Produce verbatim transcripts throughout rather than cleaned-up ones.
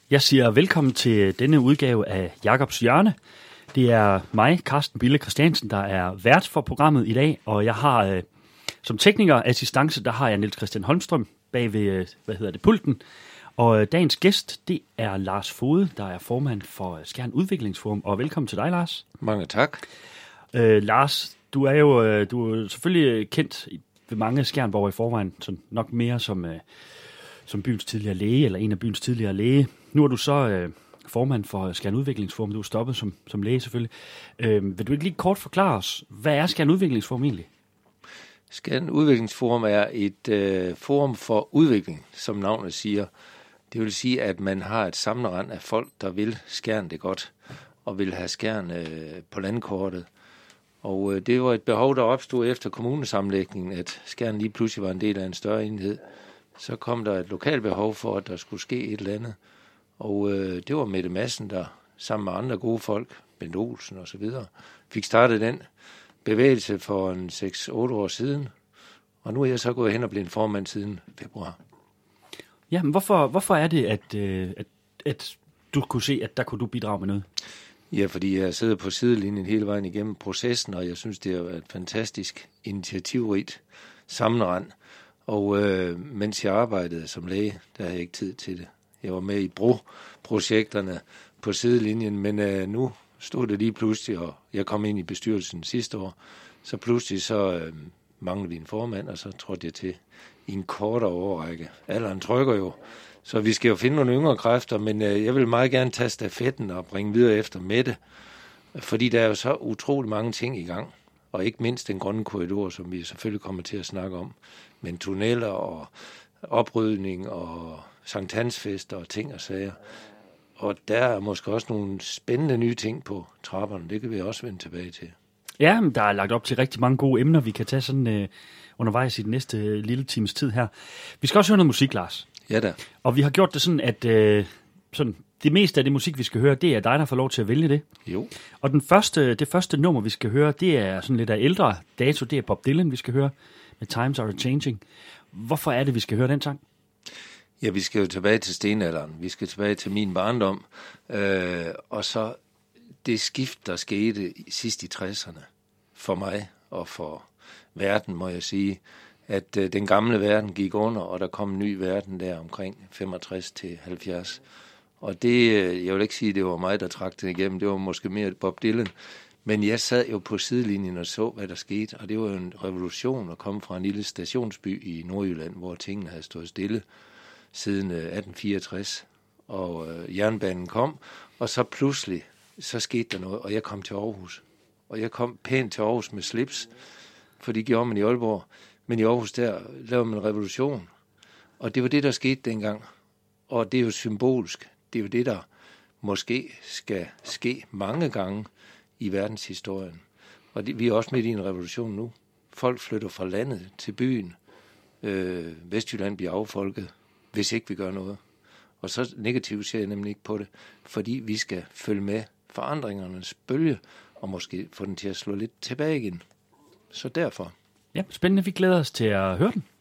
Jeg siger velkommen til denne udgave af Jakobs Hjørne. Det er mig, Carsten Bille Christiansen, der er vært for programmet i dag, og jeg har øh, som teknikerassistance, der har jeg Niels Christian Holmstrøm bag ved, øh, hvad hedder det, pulten. Og øh, dagens gæst, det er Lars Foged, der er formand for Skjern Udviklingsforum, og velkommen til dig, Lars. Mange tak. Øh, Lars, du er jo øh, du er selvfølgelig kendt ved mange skjernborgere i forvejen, så nok mere som, øh, som byens tidligere læge, eller en af byens tidligere læge. Nu er du så øh, formand for Skjern Udviklingsforum. Du er stoppet som, som læge selvfølgelig. Øh, vil du ikke lige kort forklare os, hvad er Skjern Udviklingsforum egentlig? Skjern Udviklingsforum er et øh, forum for udvikling, som navnet siger. Det vil sige, at man har et samlerend af folk, der vil Skjern det godt, og vil have Skjern øh, på landkortet. Og øh, det var et behov, der opstod efter kommunesammenlægningen, at Skjern lige pludselig var en del af en større enhed. Så kom der et lokalt behov for, at der skulle ske et eller andet. Og øh, det var Mette Madsen, der sammen med andre gode folk, Bent Olsen og så videre, fik startet den bevægelse for en seks otte år siden. Og nu er jeg så gået hen og blevet formand siden februar. Ja, men hvorfor, hvorfor er det, at, øh, at, at du kunne se, at der kunne du bidrage med noget? Ja, fordi jeg sidder på sidelinjen hele vejen igennem processen, og jeg synes, det er et fantastisk initiativrigt sammenrend. Og øh, mens jeg arbejdede som læge, der havde jeg ikke tid til det. Jeg var med i broprojekterne på sidelinjen, men øh, nu stod det lige pludselig, og jeg kom ind i bestyrelsen sidste år, så pludselig så øh, manglede vi en formand, og så trådte jeg til i en kortere overrække. Alderen trykker jo, så vi skal jo finde nogle yngre kræfter, men øh, jeg vil meget gerne tage stafetten og bringe videre efter Mette, fordi der er jo så utrolig mange ting i gang, og ikke mindst den grønne korridor, som vi selvfølgelig kommer til at snakke om, men tunneller og oprydning og Sankt Hans-fester og ting og sager. Og der er måske også nogle spændende nye ting på trapperne. Det kan vi også vende tilbage til. Ja, men der er lagt op til rigtig mange gode emner, vi kan tage sådan øh, undervejs i den næste øh, lille times tid her. Vi skal også høre noget musik, Lars. Ja da. Og vi har gjort det sådan, at øh, sådan, det meste af det musik, vi skal høre, det er dig, der får lov til at vælge det. Jo. Og den første, det første nummer, vi skal høre, det er sådan lidt af ældre dato. Det er Bob Dylan, vi skal høre med Times Are Changing. Hvorfor er det, vi skal høre den sang? Ja, vi skal jo tilbage til stenalderen. Vi skal tilbage til min barndom. Øh, og så det skift, der skete sidst i tresserne for mig og for verden, må jeg sige, at øh, den gamle verden gik under, og der kom en ny verden der omkring femogtres til halvfjerds. Og det, øh, jeg vil ikke sige, at det var mig, der trak den igennem. Det var måske mere Bob Dylan. Men jeg sad jo på sidelinjen og så, hvad der skete. Og det var jo en revolution at komme fra en lille stationsby i Nordjylland, hvor tingene havde stået stille siden atten fireogtres, og øh, jernbanen kom, og så pludselig, så skete der noget, og jeg kom til Aarhus. Og jeg kom pænt til Aarhus med slips, for det gjorde man i Aalborg. Men i Aarhus, der lavede man en revolution. Og det var det, der skete dengang. Og det er jo symbolsk. Det er jo det, der måske skal ske mange gange i verdenshistorien. Og det, vi er også midt i en revolution nu. Folk flytter fra landet til byen. Øh, Vestjylland bliver affolket, hvis ikke vi gør noget. Og så negativt ser jeg nemlig ikke på det, fordi vi skal følge med forandringernes bølge, og måske få den til at slå lidt tilbage igen. Så derfor. Ja, spændende. Vi glæder os til at høre den.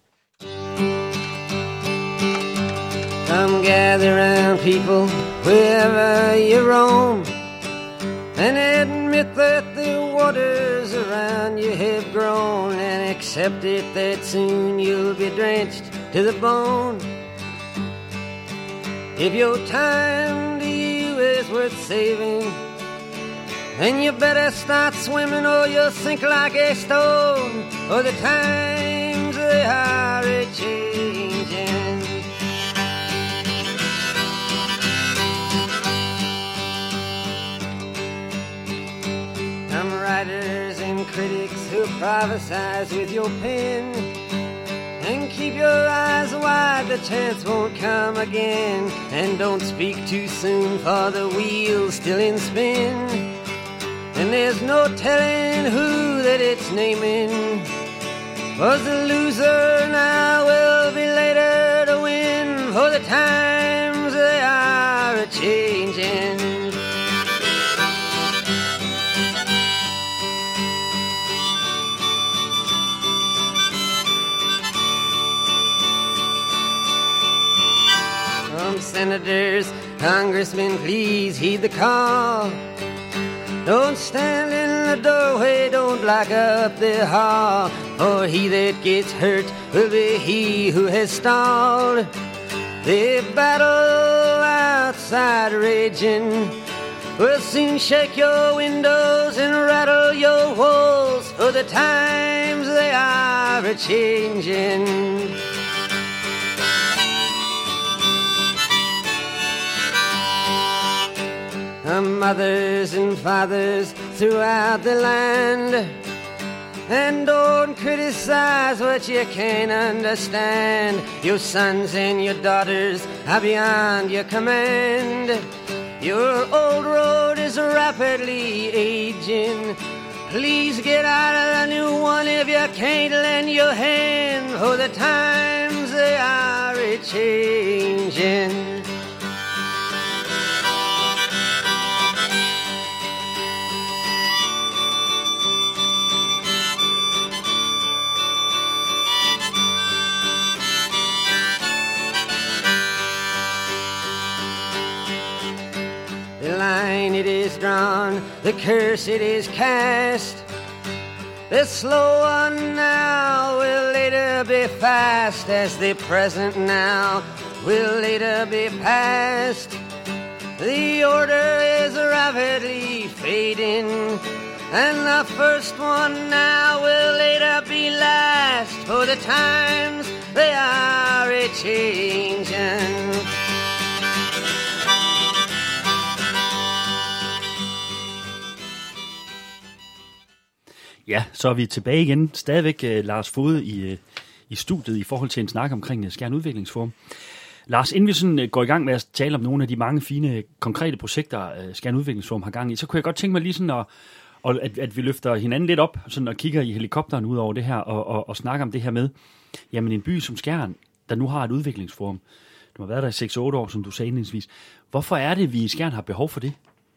Come gather round, people, wherever you roam, and admit that the waters around you have grown, and accept it that soon you'll be drenched to the bone. If your time to you is worth saving, then you better start swimming or you'll sink like a stone, or the times they are a-changing. Some writers and critics who prophesize with your pen, and keep your eyes wide, the chance won't come again. And don't speak too soon, for the wheel's still in spin, and there's no telling who that it's naming. Was the loser now will be later to win, for the times they are a-changing. senators, congressmen, please heed the call. Don't stand in the doorway, don't block up the hall, for he that gets hurt will be he who has stalled. The battle outside raging will soon shake your windows and rattle your walls, for the times they are a-changing. Mothers and fathers throughout the land, and don't criticize what you can't understand. Your sons and your daughters are beyond your command. Your old road is rapidly aging. Please get out of the new one if you can't lend your hand, for the times they are a-changing. It is drawn, the curse it is cast. The slow one now will later be fast, as the present now will later be past. The order is rapidly fading, and the first one now will later be last, for the times they are a-changing. Ja, så er vi tilbage igen. Stadigvæk uh, Lars Foged i, uh, i studiet i forhold til en snak omkring uh, Skjern Udviklingsforum. Lars, inden vi sådan, uh, går i gang med at tale om nogle af de mange fine, konkrete projekter, uh, Skjern Udviklingsforum har gang i, så kunne jeg godt tænke mig lige sådan, at, og at, at vi løfter hinanden lidt op sådan, og kigger i helikopteren ud over det her, og, og, og snakker om det her med, jamen en by som Skjern, der nu har et udviklingsforum. Du har været der i seks otte år, som du sagde indledningsvis. Hvorfor er det, vi i Skjern har behov for det?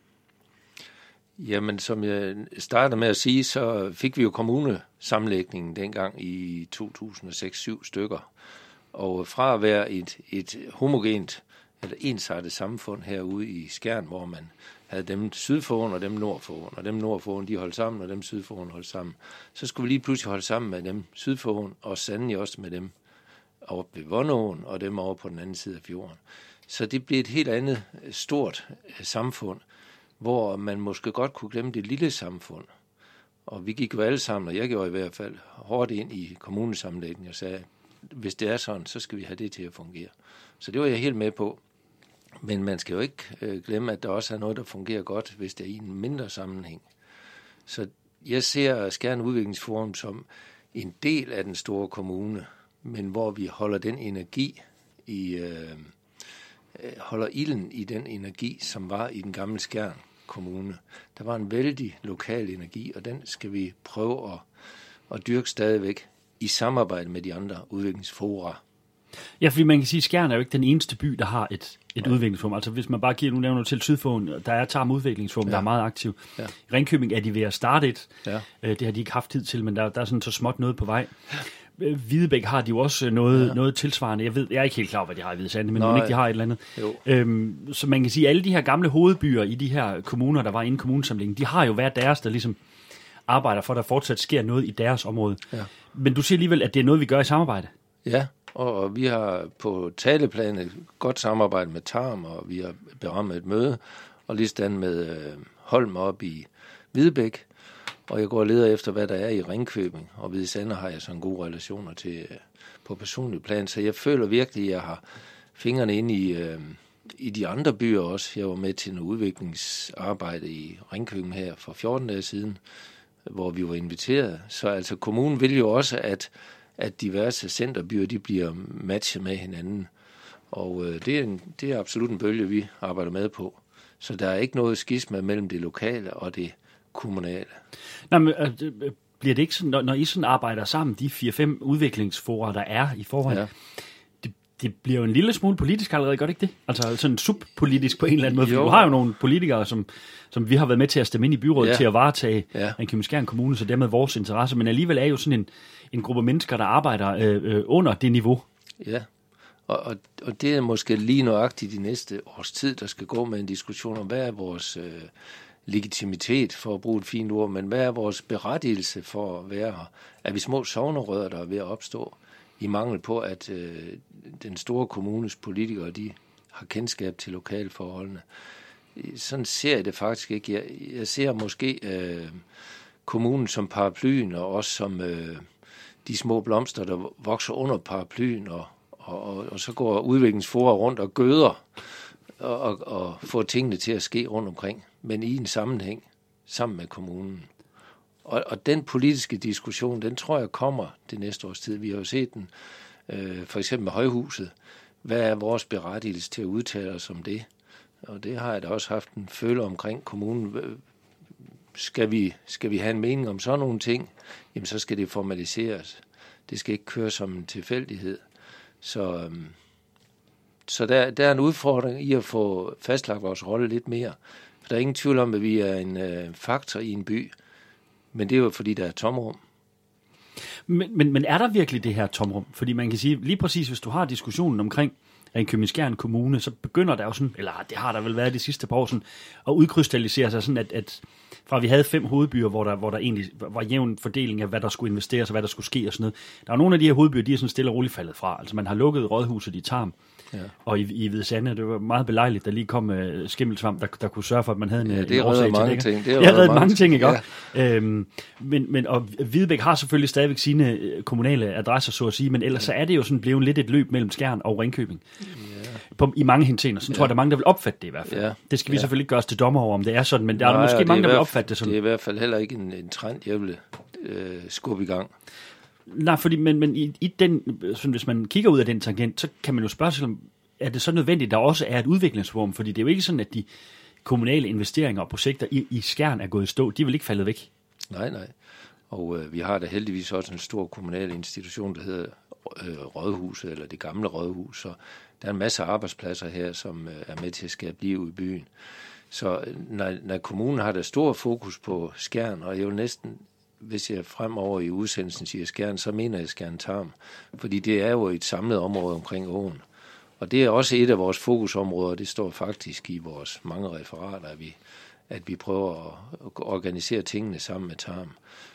Jamen, som jeg startede med at sige, så fik vi jo kommunesammenlægningen dengang i to tusind og seks syv stykker. Og fra at være et, et homogent eller ensartet samfund herude i Skjern, hvor man havde dem syd for åen og dem nord for åen, og dem nord for åen, de holdt sammen, og dem syd for åen holdt sammen. Så skulle vi lige pludselig holde sammen med dem syd for åen, og sandelig også med dem over ved Vondåen, og dem over på den anden side af fjorden. Så det blev et helt andet stort samfund, hvor man måske godt kunne glemme det lille samfund. Og vi gik jo alle sammen, og jeg gjorde i hvert fald, hårdt ind i kommunesammenlægningen og sagde, hvis det er sådan, så skal vi have det til at fungere. Så det var jeg helt med på. Men man skal jo ikke øh, glemme, at der også er noget, der fungerer godt, hvis det er i en mindre sammenhæng. Så jeg ser Skjern Udviklingsforum som en del af den store kommune, men hvor vi holder den energi i... Øh, holder ilden i den energi, som var i den gamle Skjern Kommune. Der var en vældig lokal energi, og den skal vi prøve at, at dyrke stadigvæk i samarbejde med de andre udviklingsfora. Ja, fordi man kan sige, at Skjern er jo ikke den eneste by, der har et, et ja. udviklingsforum. Altså hvis man bare giver, nu nævner til Sydforum, der er Tarm Udviklingsforum, ja. der er meget aktiv. Ja. I Ringkøbing er de ved at starte et. Ja. Det har de ikke haft tid til, men der, der er sådan så småt noget på vej. Hvidebæk har de jo også noget, ja. noget tilsvarende. Jeg ved, jeg er ikke helt klar, hvad de har i Hvide Sande, men Nå, ikke de har et eller andet. Øhm, så man kan sige, at alle de her gamle hovedbyer i de her kommuner, der var inde i kommunesamlingen, de har jo været deres, der ligesom arbejder for, at der fortsat sker noget i deres område. Ja. Men du siger alligevel, at det er noget, vi gør i samarbejde. Ja, og vi har på taleplanen et godt samarbejde med Tarm, og vi har berammet et møde, og lige stand med øh, Holm op i Hvidebæk. Og jeg går og leder efter, hvad der er i Ringkøbing, og Hvide Sande har jeg sådan gode relationer til øh, på personlig plan, så jeg føler virkelig, at jeg har fingrene inde i, øh, i de andre byer også. Jeg var med til noget udviklingsarbejde i Ringkøbing her for fjorten dage siden, hvor vi var inviteret. Så altså kommunen vil jo også, at, at diverse centerbyer, de bliver matchet med hinanden. Og øh, det, er en, det er absolut en bølge, vi arbejder med på. Så der er ikke noget skisma mellem det lokale og det kommunale. Nå, men øh, bliver det ikke sådan, når, når I sådan arbejder sammen, de fire-fem udviklingsforer, der er i forvejen, ja. det, det bliver jo en lille smule politisk allerede, gør det ikke det? Altså sådan subpolitisk på en eller anden måde, for du har jo nogle politikere, som, som vi har været med til at stemme ind i byrådet, ja. til at varetage ja. Ringkøbing Skjern Kommune, så dermed vores interesse, men alligevel er jo sådan en, en gruppe mennesker, der arbejder øh, øh, under det niveau. Ja, Og, og, og det er måske lige nøjagtigt de næste års tid, der skal gå med en diskussion om, hvad er vores øh, legitimitet, for at bruge et fint ord, men hvad er vores berettigelse for at være her? Er vi små sognerødder, der er ved at opstå i mangel på, at øh, den store kommunes politikere, de har kendskab til lokalforholdene? Sådan ser jeg det faktisk ikke. Jeg, jeg ser måske øh, kommunen som paraplyen, og også som øh, de små blomster, der vokser under paraplyen, og, og, og, og så går udviklingsfora rundt og gøder, og, og, og får tingene til at ske rundt omkring, men i en sammenhæng sammen med kommunen. Og, og den politiske diskussion, den tror jeg kommer det næste års tid. Vi har jo set den, øh, for eksempel med Højhuset. Hvad er vores berettigelse til at udtale os om det? Og det har jeg da også haft en følelse omkring kommunen. Skal vi, skal vi have en mening om sådan nogle ting, jamen så skal det formaliseres. Det skal ikke køre som en tilfældighed. Så, øhm, så der, der er en udfordring i at få fastlagt vores rolle lidt mere. For der er ingen tvivl om, at vi er en øh, faktor i en by, men det er jo fordi, der er tomrum. Men, men, men er der virkelig det her tomrum? Fordi man kan sige, lige præcis hvis du har diskussionen omkring Ringkøbing-Skjern Kommune, så begynder der jo sådan, eller det har der vel været de sidste par år sådan, at udkrystallisere sig sådan, at, at fra vi havde fem hovedbyer, hvor der, hvor der egentlig var jævn fordeling af, hvad der skulle investeres og hvad der skulle ske og sådan noget. Der er nogle af de her hovedbyer, de er sådan stille og roligt faldet fra. Altså man har lukket rådhuset i Tarm, ja. Og i, i Hvide Sande, det var meget belejligt, der lige kom uh, skimmelsvamp, der, der kunne sørge for, at man havde en, ja, det en årsag til mange det. Ting. Det har reddet mange, mange ting, ikke? Ja. Øhm, men, men, og Hvidebæk har selvfølgelig stadigvæk sine kommunale adresser, så at sige, men ellers så er det jo sådan blevet lidt et løb mellem Skjern og Ringkøbing. Ja. På, i mange henseender. Så ja. tror jeg, der er mange, der vil opfatte det i hvert fald. Ja. Det skal vi ja. selvfølgelig ikke gøre os til dommer over, om det er sådan, men der Nej, er der måske mange, der vil opfatte det sådan. Det er i hvert fald heller ikke en, en trend, jeg vil øh, skubbe i gang. Nej, fordi, men, men i, i den, sådan, hvis man kigger ud af den tangent, så kan man jo spørge sig om, er det så nødvendigt, der også er et udviklingsforum? Fordi det er jo ikke sådan, at de kommunale investeringer og projekter i, i Skjern er gået i stå. De er vel ikke faldet væk? Nej, nej. Og øh, vi har da heldigvis også en stor kommunal institution, der hedder øh, Rådhuset, eller det gamle Rådhus. Så der er en masse arbejdspladser her, som øh, er med til at skabe liv i byen. Så når, når kommunen har der stor fokus på Skjern, og jeg vil næsten, hvis jeg fremover i udsendelsen siger Skjern, så mener jeg Skjern Tarm. Fordi det er jo et samlet område omkring åen. Og det er også et af vores fokusområder, det står faktisk i vores mange referater, at vi, at vi prøver at organisere tingene sammen med Tarm.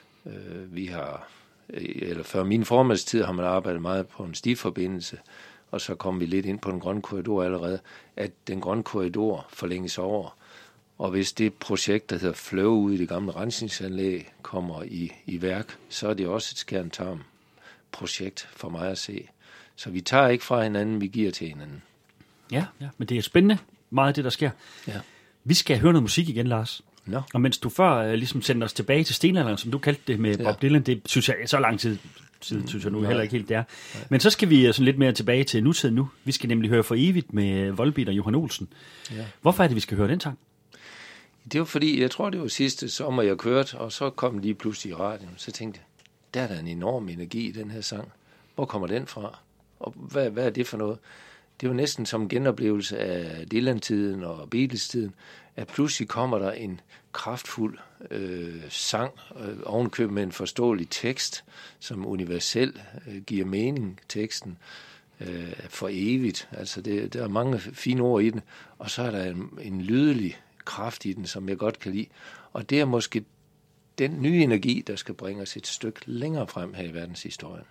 Vi har, eller før min formandstid har man arbejdet meget på en stiforbindelse, og så kom vi lidt ind på den grønne korridor allerede, at den grønne korridor forlænges over. Og hvis det projekt, der hedder Fløve ude i det gamle rensningsanlæg, kommer i, i værk, så er det også et Skjern Tarm projekt for mig at se. Så vi tager ikke fra hinanden, vi giver til hinanden. Ja, ja, men det er spændende, meget af det, der sker. Ja. Vi skal høre noget musik igen, Lars. No. Og mens du før uh, ligesom sendte os tilbage til stenalderen, som du kaldte det med ja. Bob Dylan, det synes jeg så lang tid, tid synes jeg nu Nej. heller ikke helt det er. Nej. Men så skal vi uh, sådan lidt mere tilbage til nutiden nu. Vi skal nemlig høre For Evigt med Volbeat og Johan Olsen. Ja. Hvorfor er det, vi skal høre den sang? Det var fordi, jeg tror, det var sidste sommer, jeg kørte, og så kom lige pludselig i radioen. Så tænkte jeg, der er der en enorm energi i den her sang. Hvor kommer den fra? Og hvad, hvad er det for noget? Det var næsten som en genoplevelse af Dylan-tiden og Beatles-tiden, at pludselig kommer der en kraftfuld øh, sang, øh, ovenkøbet med en forståelig tekst, som universel øh, giver mening, teksten, øh, for evigt. Altså det, der er mange fine ord i den, og så er der en, en lydelig kraft i den, som jeg godt kan lide. Og det er måske den nye energi, der skal bringe os et stykke længere frem her i verdenshistorien.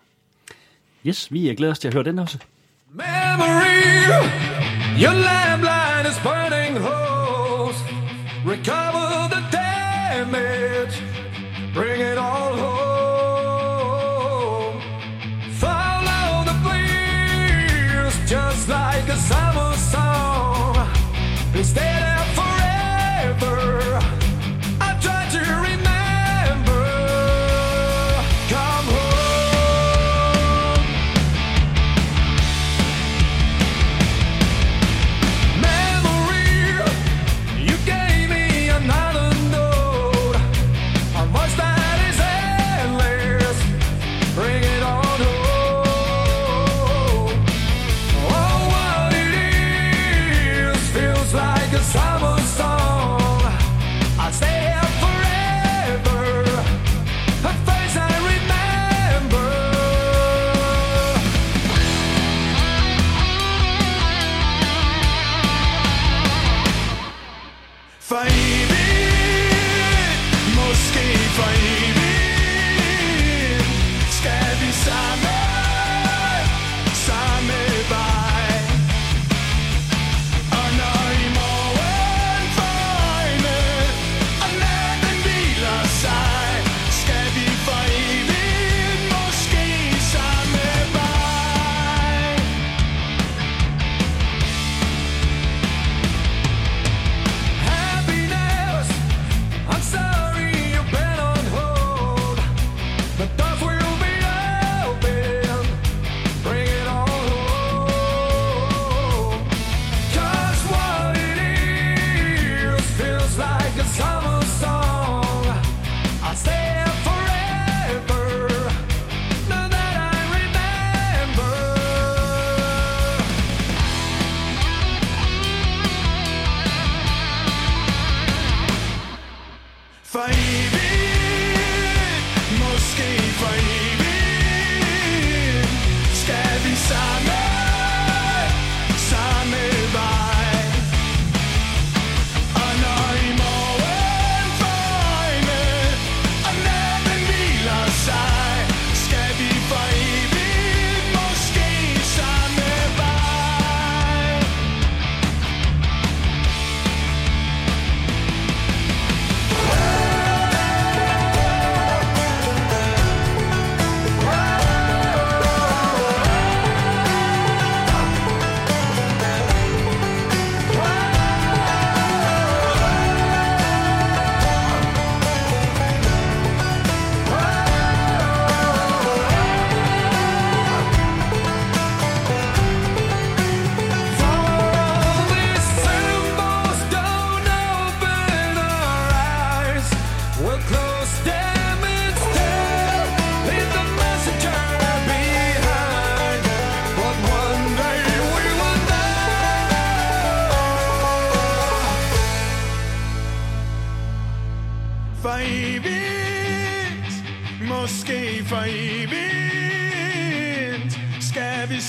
Yes, vi er glæder os til at høre den også. Memory, your landline is burning holes. Recover the damage, bring it all home. Follow the flares, just like a summer song. Stay there forever. I try to remember. Come home. Memory, you gave me another note. A voice that is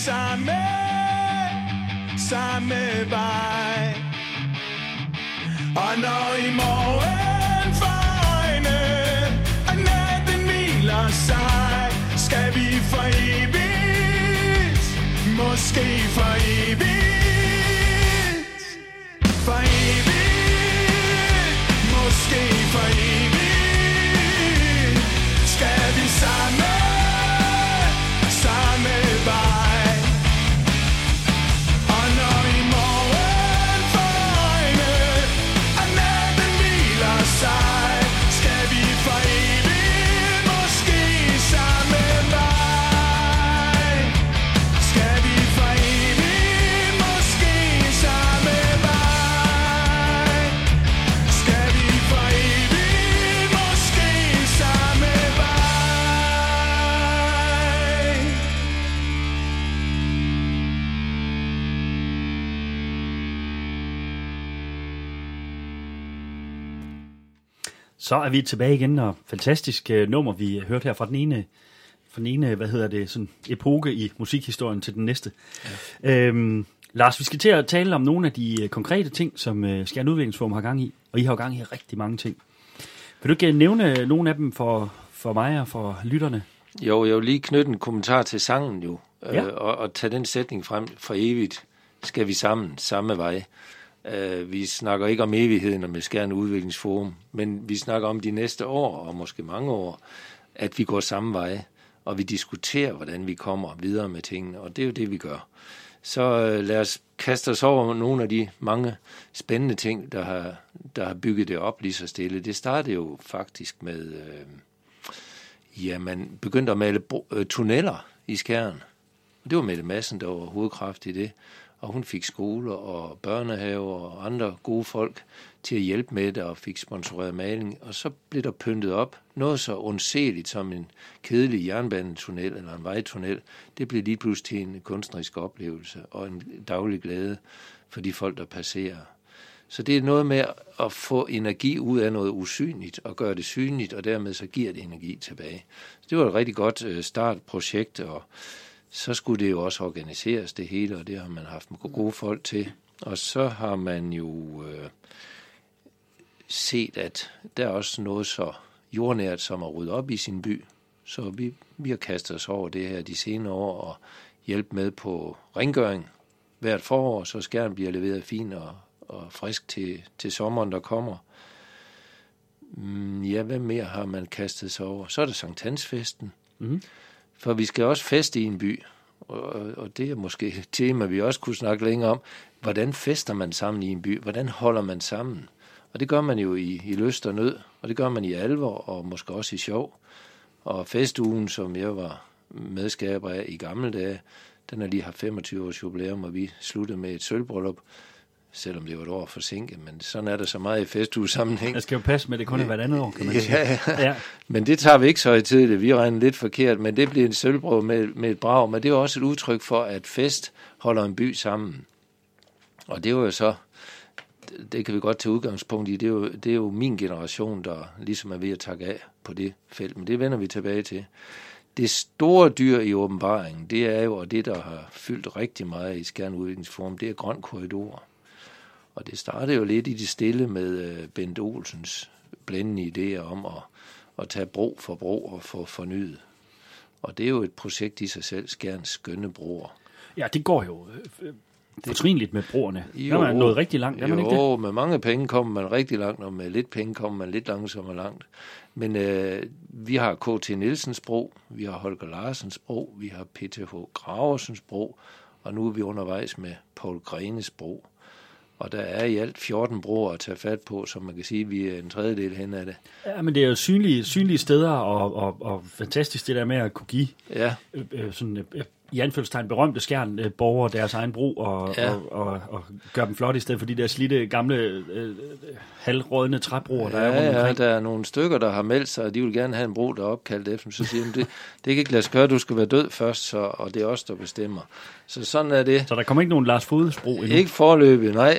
samme, samme vej. Og når i morgen for øjne, og natten hviler sig, skal vi for evigt, måske for evigt, for evigt, måske for evigt, skal vi samme, samme vej. Og når i morgen for øjne, og natten hviler sig, skal vi for evigt, måske samme vej. Skal vi for evigt, måske samme vej. Skal vi for evigt, måske samme vej. Så er vi tilbage igen, og fantastisk uh, nummer, vi hørte her fra den ene, fra den ene, hvad hedder det, sådan epoke i musikhistorien til den næste. Ja. Øhm, Lars, vi skal til at tale om nogle af de uh, konkrete ting, som uh, Skjern Udviklingsforum har gang i, og I har jo gang i rigtig mange ting. Vil du ikke nævne nogle af dem for, for mig og for lytterne? Jo, jeg vil lige knytte en kommentar til sangen jo, Ja. øh, og, og tage den sætning frem. For evigt skal vi sammen, samme vej. Uh, vi snakker ikke om evigheden og med Skjern Udviklingsforum, men vi snakker om de næste år, og måske mange år, at vi går samme vej, og vi diskuterer, hvordan vi kommer videre med tingene, og det er jo det, vi gør. Så uh, lad os kaste os over nogle af de mange spændende ting, der har, der har bygget det op lige så stille. Det startede jo faktisk med, uh, ja, man begyndte at male bro- uh, tunneller i Skjern. Det var Mette Madsen, der var hovedkraft i det. Og hun fik skoler og børnehaver og andre gode folk til at hjælpe med det og fik sponsoreret maling. Og så blev der pyntet op noget så undseligt som en kedelig jernbanetunnel eller en vejtunnel. Det blev lige pludselig til en kunstnerisk oplevelse og en daglig glæde for de folk, der passerer. Så det er noget med at få energi ud af noget usynligt og gøre det synligt, og dermed så giver det energi tilbage. Så det var et rigtig godt startprojekt, og så skulle det jo også organiseres det hele, og det har man haft gode folk til. Og så har man jo øh, set, at der er også noget så jordnært som at rydde op i sin by. Så vi, vi har kastet os over det her de senere år og hjælpe med på rengøring hvert forår, så Skjern bliver leveret fint og, og frisk til, til sommeren, der kommer. Mm, ja, hvad mere har man kastet sig over? Så er der Sankt Hans-festen. Mm-hmm. For vi skal også feste i en by, og, og det er måske et tema, vi også kunne snakke længere om. Hvordan fester man sammen i en by? Hvordan holder man sammen? Og det gør man jo i, i lyst og nød, og det gør man i alvor, og måske også i sjov. Og festugen, som jeg var medskaber af i gamle dage, den har lige haft femogtyve års jubilæum, og vi sluttede med et sølvbryllup, selvom det var et år forsinket, men sådan er der så meget i festugesammenhæng. Jeg skal jo passe med, det kun er hvert andet år, kan man sige. Ja, ja. Men det tager vi ikke så i tid, vi regner lidt forkert, men det bliver en sølvbrød med, med et brag, men det er også et udtryk for, at fest holder en by sammen. Og det var jo så, det kan vi godt tage udgangspunkt i, det er jo, det er jo min generation, der ligesom er ved at takke af på det felt, men det vender vi tilbage til. Det store dyr i åbenbaringen, det er jo, og det der har fyldt rigtig meget i Skjern Udviklingsforum, det er grøn korridor. Og det startede jo lidt i det stille med Bent Olsens blændende idéer om at, at tage bro for bro og få fornyet. Og det er jo et projekt i sig selv, Skjerns skønne broer. Ja, det går jo øh, fortrinligt med broerne. Jo, der er man nået rigtig langt, er man jo, ikke det? med mange penge kommer man rigtig langt, og med lidt penge kommer man lidt langsommere langt. Men øh, vi har K T Nielsens bro, vi har Holger Larsens bro, vi har P T H Graversens bro, og nu er vi undervejs med Paul Grenes bro. Og der er i alt fjorten broer at tage fat på, så man kan sige, at vi er en tredjedel hen af det. Ja, men det er jo synlige, synlige steder, og, og, og fantastisk det der med at kunne give ja. øh, øh, sådan, øh, i anfølgelsestegn berømte Skjern øh, borgere deres egen bro, og, ja. og, og, og gøre dem flot i stedet for de der slidte, gamle, øh, halvrådne træbroer, der ja, er rundt omkring. Ja, der er nogle stykker, der har meldt sig, og de vil gerne have en bro, der er opkaldt efter dem. Så siger de, det, det kan ikke lade sig gøre, du skal være død først, så, og det er os, der bestemmer. Så sådan er det. Så der kommer ikke nogen Lars Fodes bro endnu? Ikke foreløbig, nej.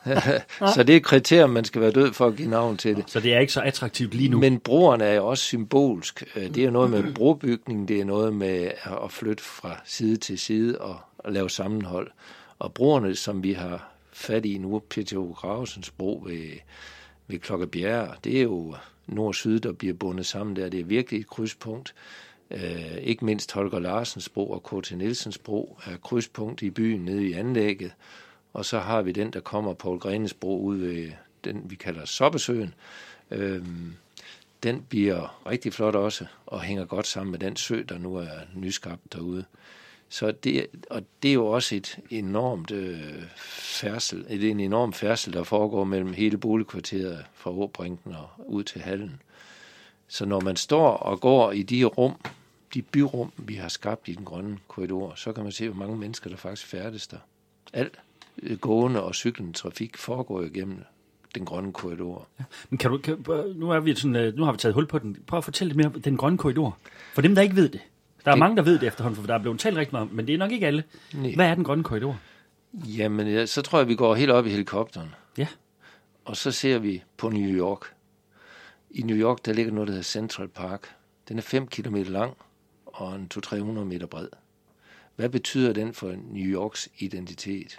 Så det er et kriterium, man skal være død for at give navn til det. Så det er ikke så attraktivt lige nu? Men broerne er jo også symbolsk. Det er noget med brobygning, det er noget med at flytte fra side til side og, at lave sammenhold. Og broerne, som vi har fat i nu, Peter Ove Gravesens bro ved, ved Klokkebjerg, det er jo nord-syd, der bliver bundet sammen der. Det er virkelig et krydspunkt. Uh, ikke mindst Holger Larsens bro og K T Nielsens bro er krydspunkt i byen nede i anlægget. Og så har vi den, der kommer Poul Grenes bro ud ved den, vi kalder Soppesøen. Uh, den bliver rigtig flot også, og hænger godt sammen med den sø, der nu er nyskabt derude. Så det, og det er jo også et enormt øh, færdsel, det er en enorm færdsel, der foregår mellem hele boligkvarteret fra Åbrinken og ud til hallen. Så når man står og går i de rum, de byrum, vi har skabt i den grønne korridor, så kan man se, hvor mange mennesker, der faktisk færdes der. Alt gående og cyklende trafik foregår igennem den grønne korridor. Ja. Men kan du, kan, nu, er vi sådan, nu har vi taget hul på den. Prøv at fortælle lidt mere om den grønne korridor. For dem, der ikke ved det. Der er det, mange, der ved det efterhånden, for der er blevet talt rigtig meget om, men det er nok ikke alle. Nej. Hvad er den grønne korridor? Jamen, ja, så tror jeg, vi går helt op i helikopteren. Ja. Og så ser vi på New York. I New York, der ligger noget, der hedder Central Park. Den er fem kilometer lang og en to til tre hundrede meter bred. Hvad betyder den for New Yorks identitet?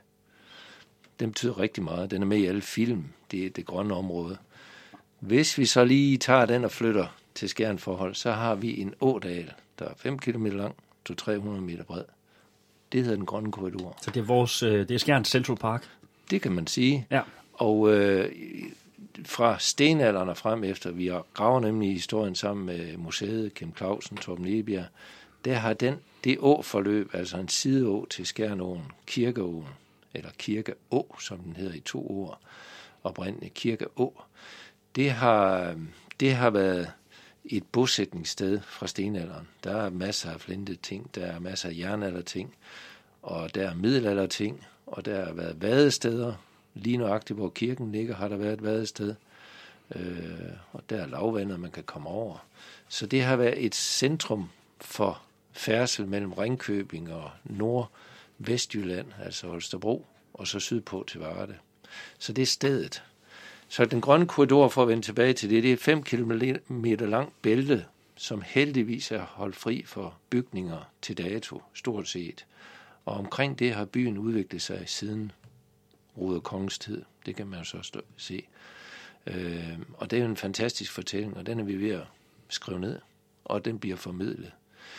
Den betyder rigtig meget. Den er med i alle film. Det er det grønne område. Hvis vi så lige tager den og flytter til skærnforhold, så har vi en ådal, der er fem kilometer lang, to til tre hundrede meter bred. Det hedder den grønne korridor. Så det er vores, det er Skjern Central Park? Det kan man sige. Ja. Og øh, fra stenalderen og frem efter, vi har gravet nemlig i historien sammen med museet, Kim Clausen, Torben Egebjerg, der har den, det åforløb, altså en sideå til Skjernåen, Kirkeåen, eller Kirkeå, som den hedder i to ord, oprindeligt Kirkeå, det har, det har været et bosætningssted fra stenalderen. Der er masser af flinteting, der er masser af jernalderting, og der er middelalderting, og der har været vadesteder. Lige nøjagtigt, hvor kirken ligger, har der været et vadested, øh, og der er lavvandet, man kan komme over. Så det har været et centrum for færdsel mellem Ringkøbing og Nord-Vestjylland, altså Holstebro, og så sydpå til Varde. Så det er stedet. Så den grønne korridor, for at vende tilbage til det, det er et fem kilometer langt bælte, som heldigvis er holdt fri for bygninger til dato, stort set. Og omkring det har byen udviklet sig siden Ruder Kongens tid. Det kan man jo så stå, se. Øh, og det er jo en fantastisk fortælling, og den er vi ved at skrive ned, og den bliver formidlet.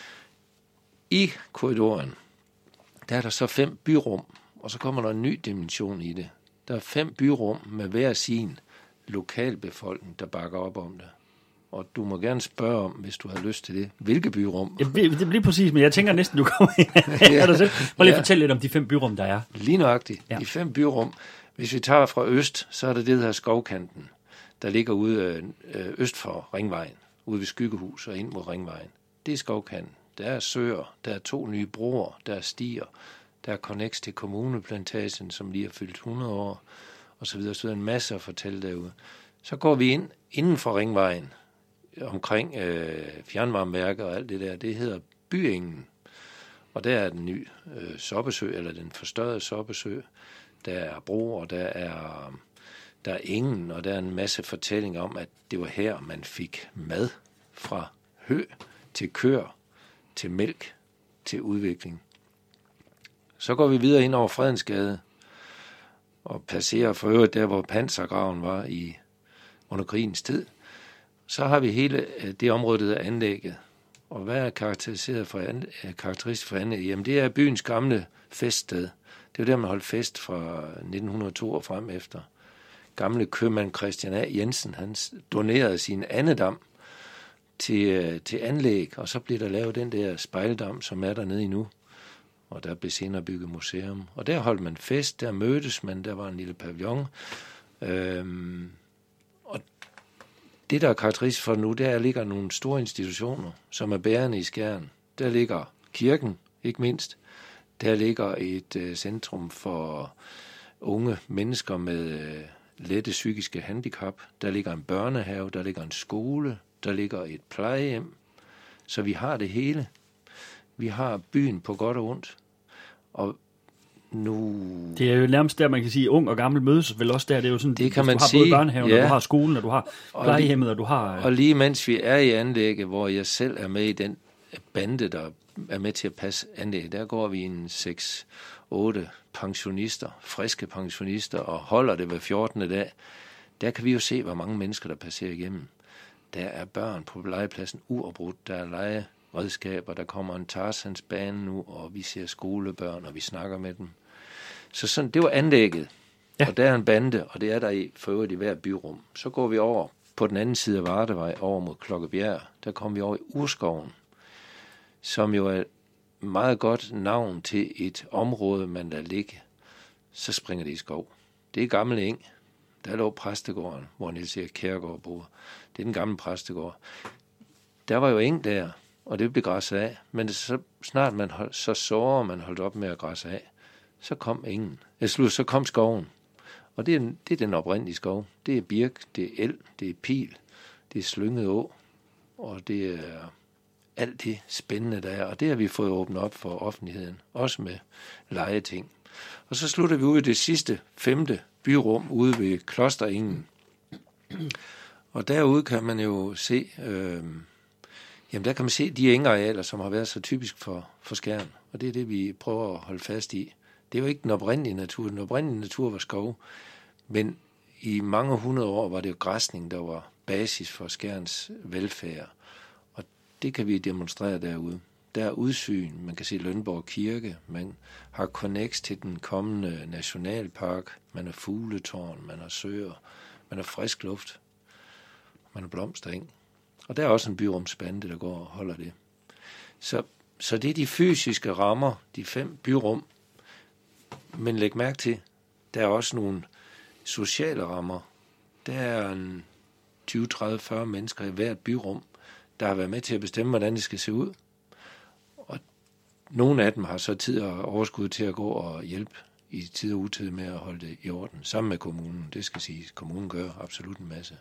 I korridoren, der er der så fem byrum, og så kommer der en ny dimension i det. Der er fem byrum med hver sin lokalbefolkning, der bakker op om det. Og du må gerne spørge om, hvis du har lyst til det, hvilke byrum? Ja, det bliver præcis, men jeg tænker næsten, du kommer ind. Ja. Prøv lige at ja. fortælle lidt om de fem byrum, der er. Lige nøjagtigt. Ja. De fem byrum. Hvis vi tager fra øst, så er det det, der hedder Skovkanten, der ligger ude øst for Ringvejen, ude ved Skyggehus og ind mod Ringvejen. Det er Skovkanten. Der er søer, der er to nye broer, der er stier, der er connects til kommuneplantagen, som lige har fyldt hundrede år, og så videre, så videre. En masse at fortælle derude. Så går vi ind inden for Ringvejen, omkring øh, fjernvarmeværker og alt det der. Det hedder Byingen. Og der er den nye øh, Soppesø, eller den forstørrede Soppesø. Der er broer, der er, der er engen, og der er en masse fortællinger om, at det var her, man fik mad fra hø til køer, til mælk, til udvikling. Så går vi videre ind over Fredensgade og passerer for øvrigt der, hvor Pansergraven var i under krigens tid. Så har vi hele det område, der er anlægget. Og hvad er karakteriseret for an, karakteristisk for anlægget? Jamen, det er byens gamle feststed. Det var der, man holdt fest fra nitten hundrede og to og frem efter. Gamle købmand Christian A. Jensen, han donerede sin andedam til, til anlæg, og så blev der lavet den der spejldam, som er dernede endnu. Og der blev senere bygget museum. Og der holdt man fest, der mødtes man, der var en lille pavillon. Øhm, og det, der er karakteristisk for nu, der ligger nogle store institutioner, som er bærende i Skjern. Der ligger kirken, ikke mindst. Der ligger et øh, centrum for unge mennesker med øh, lette psykiske handicap. Der ligger en børnehave, der ligger en skole, der ligger et plejehjem. Så vi har det hele. Vi har byen på godt og ondt. Og nu... Det er jo nærmest der, man kan sige, ung og gammel mødes vel også der. Det er jo sådan, det kan man du har sige, både børnehaven, ja. og du har skolen, og du har plejehjemmet, og du har... Og lige mens vi er i anlægget, hvor jeg selv er med i den bande, der er med til at passe anlæg. Der går vi en seks otte pensionister, friske pensionister, og holder det hver fjortende dag. Der kan vi jo se, hvor mange mennesker, der passerer igennem. Der er børn på legepladsen uafbrudt, der er legeredskaber, der kommer en Tarzans-bane nu, og vi ser skolebørn, og vi snakker med dem. Så sådan, det var anlægget. Ja. Og der er en bande, og det er der i, for øvrigt i hver byrum. Så går vi over på den anden side af Vardevej, over mod Klokkebjerg. Der kommer vi over i Urskoven, som jo er et meget godt navn til et område, man lader ligge. Så springer det i skov. Det er gammel eng. Der lå præstegården, hvor Niels Erik Kjærgaard bor. Det er den gamle præstegård. Der var jo eng der, og det blev græsset af. Men det, så snart man hold, så sårer man holdt op med at græsse af, så kom engen. Altså, så kom skoven. Og det er, det er den oprindelige skov. Det er birk, det er el, det er pil, det er slynget å, og det er alt det spændende, der er. Og det har vi fået åbnet op for offentligheden, også med legeting. Og så slutter vi ud i det sidste, femte byrum ude ved Klosterengen. Og derude kan man jo se, øh, jamen der kan man se de engarealer, som har været så typisk for, for Skjern. Og det er det, vi prøver at holde fast i. Det er jo ikke den oprindelige natur. Den oprindelige natur var skov. Men i mange hundrede år var det jo græsning, der var basis for Skjerns velfærd. Og det kan vi demonstrere derude. Der er udsyn. Man kan se Lønborg Kirke. Man har connects til den kommende nationalpark. Man har fugletårn. Man har søer. Man har frisk luft. Man har blomstereng. Og der er også en byrumsbande, der går og holder det. Så, så det er de fysiske rammer, de fem byrum. Men læg mærke til, der er også nogle sociale rammer. Der er en tyve, tredive, fyrre mennesker i hvert byrum, der har været med til at bestemme, hvordan det skal se ud. Og nogle af dem har så tid og overskud til at gå og hjælpe i tid og utid med at holde det i orden. Sammen med kommunen, det skal sige, kommunen gør absolut en masse.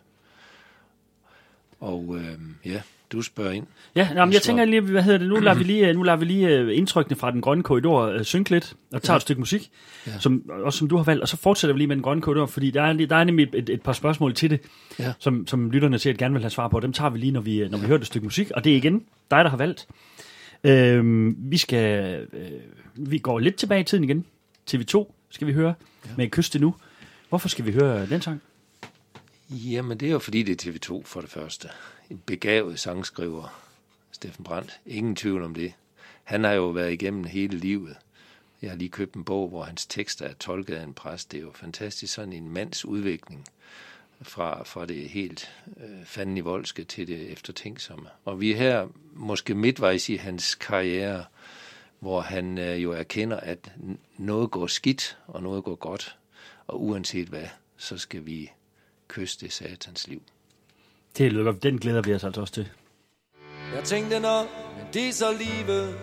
Og øh, ja, du spørger ind. Ja, jamen, jeg tænker lige, hvad hedder det, nu lader vi lige, nu lader vi lige indtrykkene fra den grønne korridor uh, synke lidt, og tager ja. et stykke musik, ja. som, også som du har valgt, og så fortsætter vi lige med den grønne korridor, fordi der er, der er nemlig et, et par spørgsmål til det, ja. som, som lytterne sikkert gerne vil have svar på, dem tager vi lige, når vi, når vi ja. hører et stykke musik, og det er igen dig, der har valgt. Øhm, vi skal, øh, vi går lidt tilbage i tiden igen, T V to skal vi høre, ja. med Kyst nu. Hvorfor skal vi høre den sang? Jamen, det er jo fordi, det er T V to for det første. En begavet sangskriver, Steffen Brandt. Ingen tvivl om det. Han har jo været igennem hele livet. Jeg har lige købt en bog, hvor hans tekster er tolket af en præst. Det er jo fantastisk, sådan en mands udvikling fra, fra det helt øh, fanden i voldske til det eftertænksomme. Og vi er her måske midtvejs i hans karriere, hvor han øh, jo erkender, at noget går skidt, og noget går godt. Og uanset hvad, så skal vi kyste satans liv. Det lykker, den glæder vi os altså også til. Jeg tænkte nok, men det er så livet.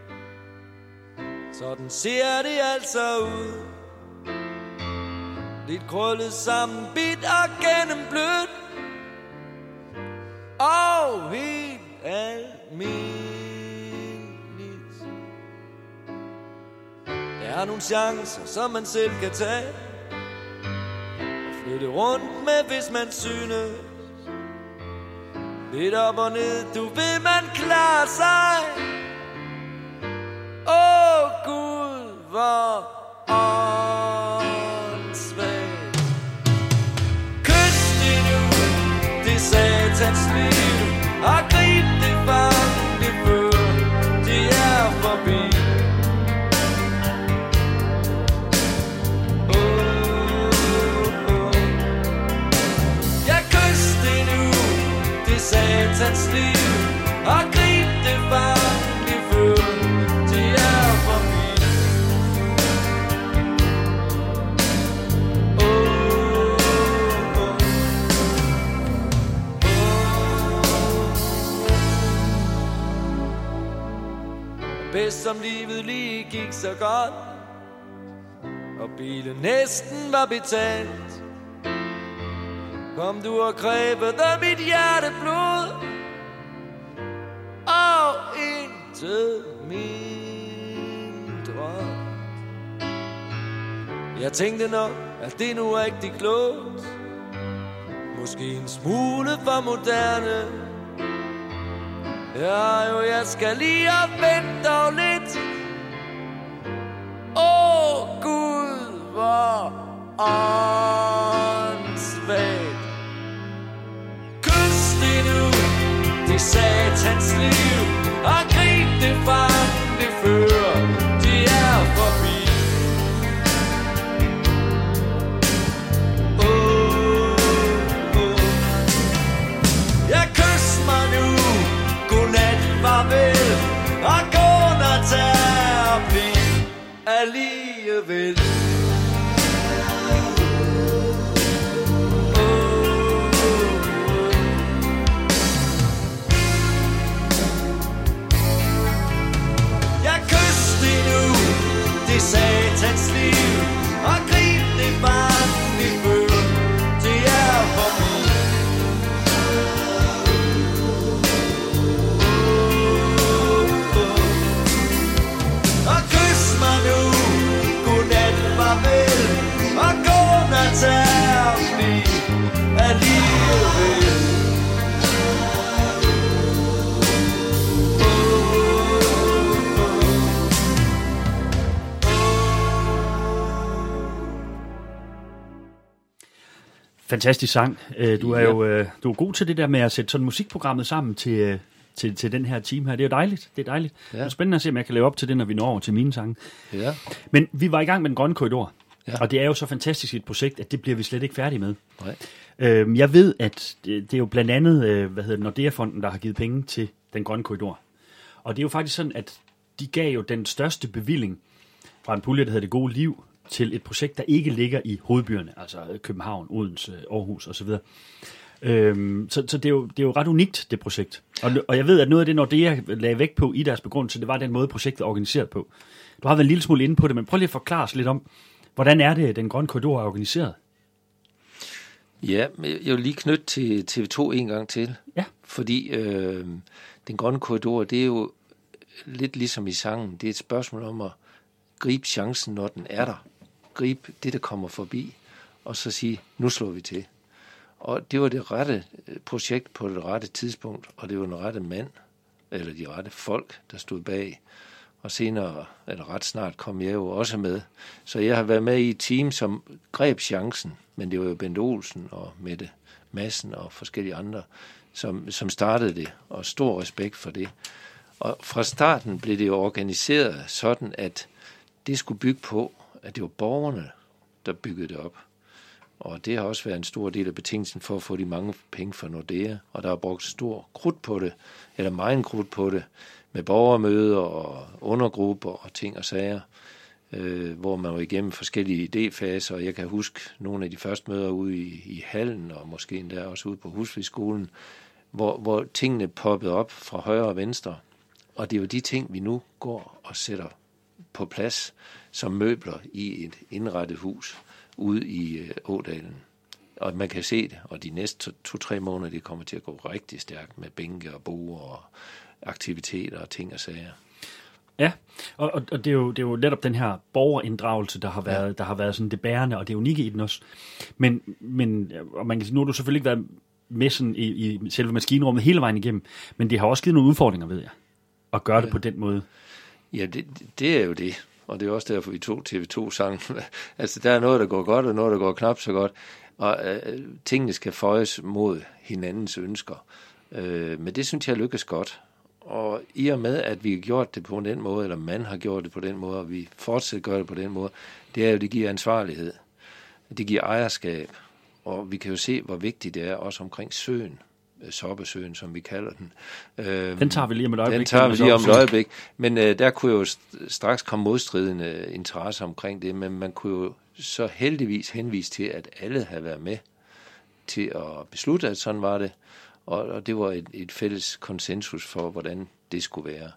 Sådan ser det altså ud. Lidt krøllet sammen, bit og gennemblødt. Og helt almindeligt. Der er nogle chancer, som man selv kan tage. Flytte rundt med, hvis man synes. Lidt op og ned, du ved man klarer sig. Åh oh, Gud, hvor åndssvagt. Kys det nu, det satans liv. Og grib det fang, det før, det er forbi. Satans liv, og grib det fang, det før, det er forbi. Oh, oh, oh. Bedst som livet lige gik så godt, og bilen næsten var betalt, kom du og grebet af mit hjerteblod, og intet mindre. Jeg tænkte nok, at det nu er rigtig klogt, måske en smule for moderne. Ja, jo, jeg skal lige og vente dog lidt. Åh, oh, Gud, hvor åndssvagt. Kys det nu, det satans liv, og grib det frem, det før, det er forbi. Farvel, og kun at terapi alligevel. Jeg kysste det nu, det satans liv, og grib det barn, det før, det er forbi. Og kun at terapi alligevel. Fantastisk sang. Du er jo du er god til det der med at sætte sådan musikprogrammet sammen til, til, til den her time her. Det er jo dejligt. Det er dejligt. Ja. Det er spændende at se, om jeg kan leve op til det, når vi når over til mine sange. Ja. Men vi var i gang med Den Grønne Korridor. Ja. Og det er jo så fantastisk et projekt, at det bliver vi slet ikke færdige med. Nej. Øhm, jeg ved, at det, det er jo blandt andet, øh, hvad hedder det, Nordea-fonden, der har givet penge til Den Grønne Korridor. Og det er jo faktisk sådan, at de gav jo den største bevilling fra en pulje, der hedder Det Gode Liv, til et projekt, der ikke ligger i hovedbyerne, altså København, Odense, Aarhus osv. Øhm, så så det, er jo, det er jo ret unikt, det projekt. Og, og jeg ved, at noget af det, Nordea lagde vægt på i deres begrundelse, det var den måde, projektet er organiseret på. Du har været en lille smule inde på det, men prøv lige at forklare os lidt om, hvordan er det, Den Grønne Korridor er organiseret? Ja, jeg vil lige knytte til T V to en gang til. Ja. Fordi øh, Den Grønne Korridor, det er jo lidt ligesom i sangen. Det er et spørgsmål om at gribe chancen, når den er der. Gribe det, der kommer forbi, og så sige, nu slår vi til. Og det var det rette projekt på det rette tidspunkt, og det var den rette mand, eller de rette folk, der stod bag. Og senere, eller ret snart, kom jeg jo også med. Så jeg har været med i et team, som greb chancen, men det var jo Bent Olsen og Mette Madsen og forskellige andre, som, som startede det, og stor respekt for det. Og fra starten blev det jo organiseret sådan, at det skulle bygge på, at det var borgerne, der byggede det op. Og det har også været en stor del af betingelsen for at få de mange penge fra Nordea, og der er brugt stor krudt på det, eller meget krudt på det, med borgermøder og undergrupper og ting og sager, øh, hvor man var igennem forskellige idéfaser, og jeg kan huske nogle af de første møder ude i, i hallen, og måske endda også ude på Husflidsskolen, hvor, hvor tingene poppede op fra højre og venstre, og det er jo de ting, vi nu går og sætter på plads som møbler i et indrettet hus ude i øh, Ådalen. Og man kan se det, og de næste to-tre to, måneder, det kommer til at gå rigtig stærkt med bænke og borde og aktiviteter og ting og sager. Ja, og, og, og det, er jo, det er jo netop den her borgerinddragelse, der har været, ja. der har været sådan det bærende, og det unikke i den også. Men, men og man kan sige, nu har du selvfølgelig ikke været med sådan i, i selve maskinrummet hele vejen igennem, men det har også givet nogle udfordringer, ved jeg, at gøre ja. det på den måde. Ja, det, det er jo det, og det er også derfor, vi tog T V to-sangen. Altså, der er noget, der går godt, og noget, der går knap så godt, og øh, tingene skal føjes mod hinandens ønsker. Øh, men det synes jeg lykkes godt. Og i og med, at vi har gjort det på den måde, eller man har gjort det på den måde, og vi fortsat gør det på den måde, det er jo, det giver ansvarlighed. Det giver ejerskab. Og vi kan jo se, hvor vigtigt det er, også omkring søen, Soppesøen, som vi kalder den. Den tager vi lige om et øjeblik. Den tager vi lige om et øjeblik. Men øh, der kunne jo straks komme modstridende interesse omkring det, men man kunne jo så heldigvis henvise til, at alle havde været med til at beslutte, at sådan var det. Og, og det var et, et fælles konsensus for, hvordan det skulle være.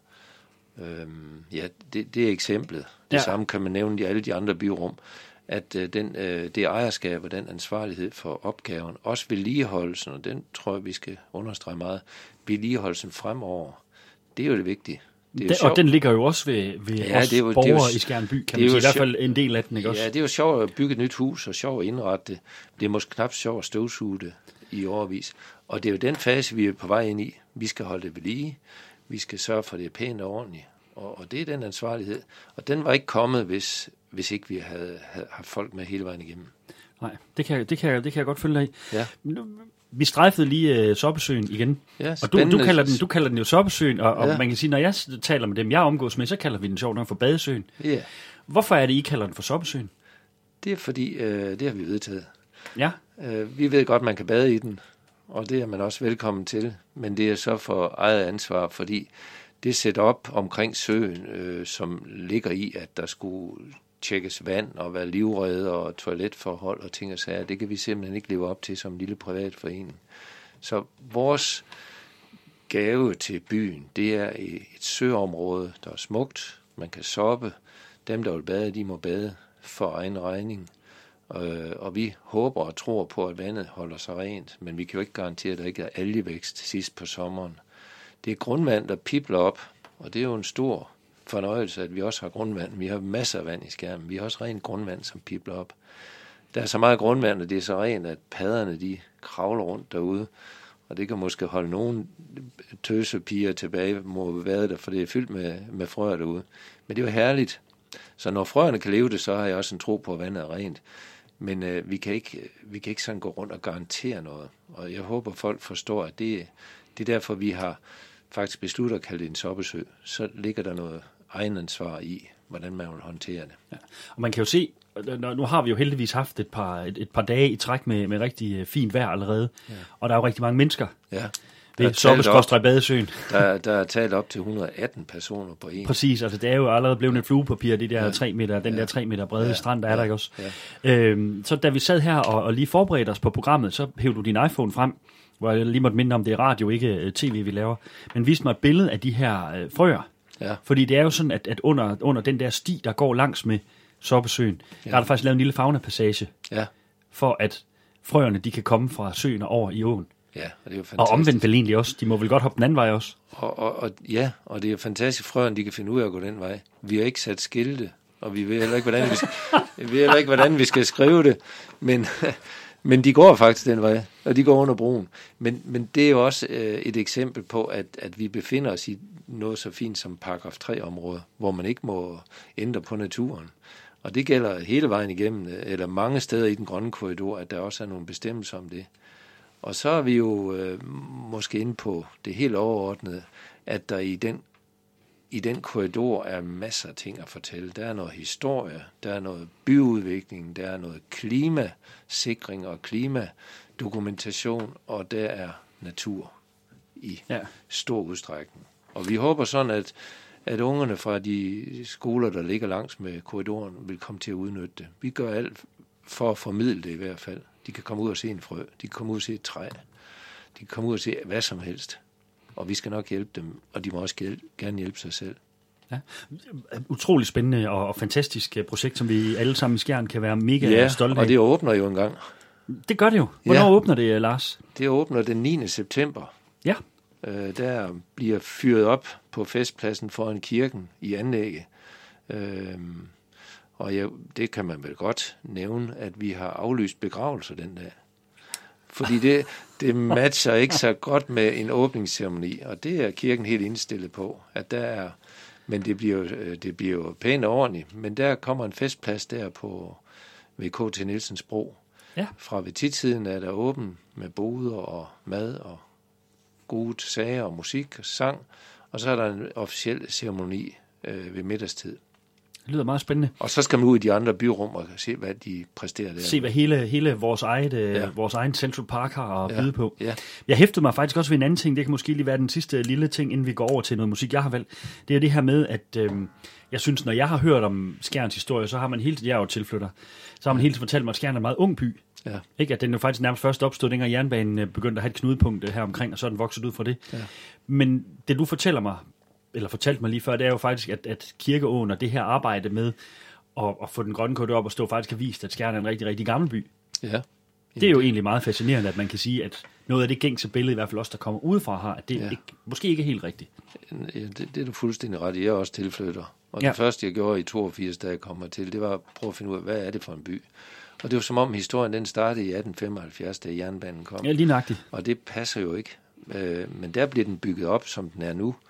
Øhm, ja, det, det er eksemplet. Det ja. samme kan man nævne i alle de andre byrum, at øh, den, øh, det ejerskab og den ansvarlighed for opgaven, også vedligeholdelsen, og den tror jeg, vi skal understrege meget, vedligeholdelsen fremover, det er jo det vigtige. Det den, og den ligger jo også ved, ved ja, os jo, borgere jo, i Skjern-by, kan man sige. I hvert fald en del af den, ikke også? Ja, det er jo sjovt at bygge et nyt hus, og sjovt at indrette det. Det er måske knap sjovt at støvsuge det i årevis. Og det er jo den fase, vi er på vej ind i. Vi skal holde det ved lige. vi skal sørge for, at det er pænt og ordentligt. Og, og det er den ansvarlighed. Og den var ikke kommet, hvis, hvis ikke vi havde, havde haft folk med hele vejen igennem. Nej, det kan, det kan, det kan jeg godt følge dig i. Ja. Vi strejfede lige uh, Soppesøen igen, Ja, og du, du, kalder den, du kalder den jo Soppesøen, og, og Ja. man kan sige, når jeg taler med dem, jeg omgås med, så kalder vi den sjovt nok for Badesøen. Ja, Hvorfor er det, I kalder den for Soppesøen? det er fordi, øh, det har vi vedtaget. Ja, Øh, vi ved godt, man kan bade i den, og det er man også velkommen til, men det er så for eget ansvar, fordi det sætter op omkring søen, øh, som ligger i, at der skulle tjekkes vand og være livrede og toiletforhold og ting og sager, det kan vi simpelthen ikke leve op til som en lille privat forening. Så vores gave til byen, det er et søområde, der er smukt, man kan soppe, dem der vil bade, de må bade for egen regning. Øh, og vi håber og tror på, at vandet holder sig rent, men vi kan jo ikke garantere, at der ikke er algevækst sidst på sommeren. Det er grundvand, der pibler op, og det er jo en stor fornøjelse, at vi også har grundvand. Vi har masser af vand i Skærmen. Vi har også rent grundvand, som pibler op. Der er så meget grundvand, og det er så rent, at padderne de kravler rundt derude, og det kan måske holde nogle tøsepiger tilbage, må være der, for det er fyldt med, med frøer derude. Men det er jo herligt. Så når frøerne kan leve det, så har jeg også en tro på, at vandet er rent. Men øh, vi, kan ikke, vi kan ikke sådan gå rundt og garantere noget. Og jeg håber, folk forstår, at det, det er derfor, vi har faktisk besluttet at kalde det en soppesø. Så ligger der noget egenansvar i, hvordan man vil håndtere det. ja. Og man kan jo se, nu har vi jo heldigvis haft et par, et, et par dage i træk med, med rigtig fint vejr allerede, ja. Og der er jo rigtig mange mennesker Ja. ved Soppeskråstreg-Badesøen. Der, der er talt op til et hundrede og atten personer på en. Præcis, altså det er jo allerede blevet et fluepapir, de der ja. tre meter, den ja. der tre meter brede ja. strand, der er der ikke også. Ja. Øhm, så da vi sad her og, og lige forberedte os på programmet, så hævde du din iPhone frem, hvor jeg lige måtte minde om, det er radio, ikke tv, vi laver, men viste mig et billede af de her øh, frøer. Ja. Fordi det er jo sådan, at, at under, under den der sti, der går langs med Soppesøen, ja. der er der faktisk lavet en lille faunapassage, ja. for at frøerne, de kan komme fra søen og over i åen. Ja, og det er jo fantastisk. Og omvendt vel egentlig også. De må vel godt hoppe den anden vej også. Og, og, og, ja, og det er fantastisk, frøerne de kan finde ud af at gå den vej. Vi har ikke sat skilte, og vi ved heller ikke, hvordan vi skal, vi ved heller ikke, hvordan vi skal skrive det. Men, men de går faktisk den vej, og de går under broen. Men, men det er jo også øh, et eksempel på, at, at vi befinder os i noget så fint som paragraf tre-områder, hvor man ikke må ændre på naturen. Og det gælder hele vejen igennem, eller mange steder i den grønne korridor, at der også er nogle bestemmelser om det. Og så er vi jo øh, måske inde på det helt overordnede, at der i den, i den korridor er masser af ting at fortælle. Der er noget historie, der er noget byudvikling, der er noget klimasikring og klimadokumentation, og der er natur i ja. stor udstrækning. Og vi håber sådan, at, at ungerne fra de skoler, der ligger langs med korridoren, vil komme til at udnytte det. Vi gør alt for at formidle det i hvert fald. De kan komme ud og se en frø, de kan komme ud og se et træ, de kan komme ud og se hvad som helst. Og vi skal nok hjælpe dem, og de må også hjælpe, gerne hjælpe sig selv. Ja. Utrolig spændende og, og fantastisk projekt, som vi alle sammen i Skjern kan være mega ja, stolte af. Og det åbner jo en gang. Det gør det jo. Hvornår ja. åbner det, Lars? Det åbner den niende september. Ja. Øh, der bliver fyret op på festpladsen foran kirken i anlægget. Øh, Og ja, det kan man vel godt nævne, at vi har aflyst begravelser den dag. Fordi det, det matcher ikke så godt med en åbningsceremoni, og det er kirken helt indstillet på, at der er, men det bliver jo, det bliver jo pænt og ordentligt, men der kommer en festplads der på ved K T Nielsens Bro. Ja. Fra ved tidtiden er der åben med boder og mad og gode sager og musik og sang, og så er der en officiel ceremoni øh, ved middagstid. Det lyder meget spændende. Og så skal man ud i de andre byrum og se, hvad de præsterer der. Se, hvad hele, hele vores, eget, ja. vores egen Central Park har at ja. byde på. Ja. Jeg hæftede mig faktisk også ved en anden ting. Det kan måske lige være den sidste lille ting, inden vi går over til noget musik, jeg har valgt. Det er det her med, at øh, jeg synes, når jeg har hørt om Skjerns historie, så har man hele tiden, jeg er jo tilflytter, så har man hele tiden fortalt mig, at Skjern er en meget ung by. Ja. Ikke, at den jo faktisk nærmest først opstod, dengang jernbanen begyndte at have et knudepunkt her omkring, og så er den vokset ud fra det. Ja. Men det du fortæller mig, eller fortalte mig lige før, det er jo faktisk, at, at Kirkeåen og det her arbejde med at, at få den grønne korridor op og stå, faktisk har vist, at Skjern er en rigtig, rigtig gammel by. Ja. Det er jo egentlig meget fascinerende, at man kan sige, at noget af det gængse billede, i hvert fald også, der kommer udefra her, at det ja. ikke, måske ikke er helt rigtigt. Ja, det, det er du fuldstændig ret. Jeg er også tilflytter. Og ja. det første, jeg gjorde i toogfirs, da jeg kom til, det var at prøve at finde ud af, hvad er det for en by? Og det var som om historien, den startede i atten femoghalvfjerds, da jernbanen kom. Ja, lige nøjagtigt. Og det passer jo ikke. Men der bliver den bygget op, som den er nu.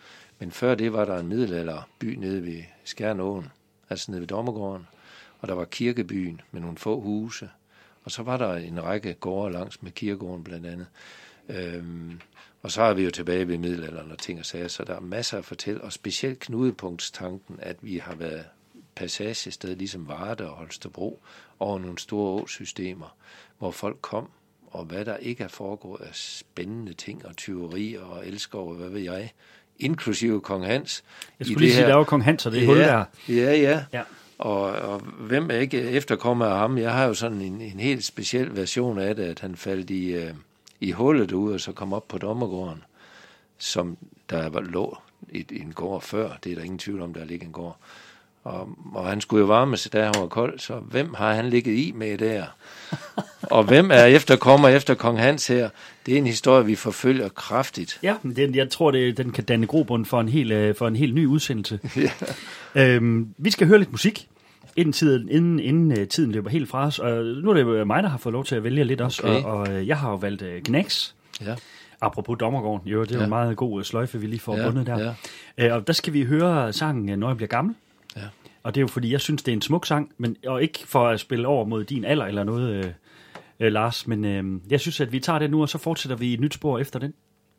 Men før det var der en middelalderby nede ved Skjernåen, altså nede ved Dommergården, og der var kirkebyen med nogle få huse, og så var der en række gårde langs med kirkegården blandt andet. Øhm, og så er vi jo tilbage ved middelalderen og ting og sager, så der er masser at fortælle, og specielt knudepunktstanken, at vi har været passagested, ligesom Varde og Holstebro, over nogle store åsystemer, hvor folk kom, og hvad der ikke er foregået af spændende ting, og tyverier og elskov, hvad ved jeg, inklusive Kong Hans. Jeg skulle lige sige, der var Kong Hans, og det er hul der. Ja, ja. ja. Og, og hvem er ikke efterkommer af ham? Jeg har jo sådan en, en helt speciel version af det, at han faldt i, øh, i hullet ud og så kom op på Dommergården, som der var, lå i, i en gård før. Det er der ingen tvivl om, der ligger en gård. Og, og han skulle jo varme sig, da han var kold, så hvem har han ligget i med der? Og hvem er efterkommer efter Kong Hans her? Det er en historie, vi forfølger kraftigt. Ja, den, jeg tror, det, den kan danne grobund for en helt, for en helt ny udsendelse. Ja. Øhm, vi skal høre lidt musik, inden tiden, inden, inden tiden løber helt fra os. Og nu er det mig, der har fået lov til at vælge lidt også, okay. og, og jeg har jo valgt uh, Gnags. Ja. Apropos Dommergården, jo, det er jo ja. en meget god sløjfe, vi lige får ja, bundet der. Ja. Uh, og der skal vi høre sangen Når jeg bliver gammel. Ja. Og det er jo fordi, jeg synes, det er en smuk sang, men, og ikke for at spille over mod din alder eller noget, øh, øh, Lars, men øh, jeg synes, at vi tager det nu, og så fortsætter vi et nyt spor efter den.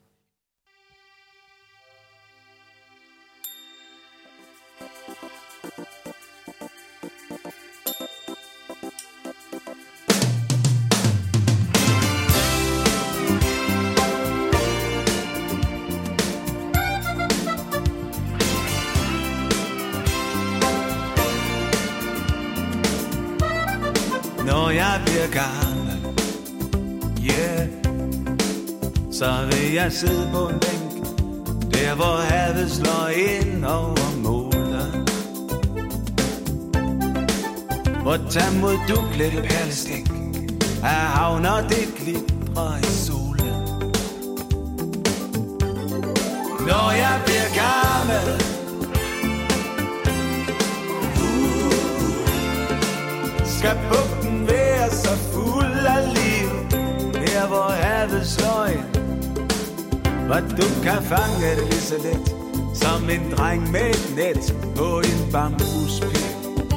Når jeg bliver gammel, yeah, så vil jeg sidde på en bænk, der hvor havet slår ind over målet. Hvor tag mod duklet perlestik af havner det glitrer i solen. Når jeg bliver gammel, skal bugten være så fuld af liv, der hvor havet slår ind, hvor du kan fange det lige så let, som en dreng med et net på en bambuspind.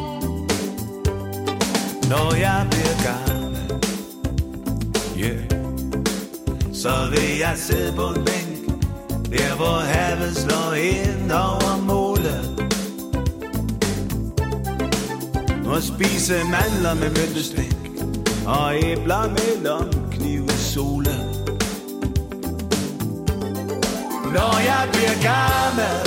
Når jeg bliver gammel, yeah, så vil jeg sidde på en bænk, der hvor havet slår ind over målet, og spise mandler med møntestik og æbler med lomkniv i solen. Når jeg bliver gammel,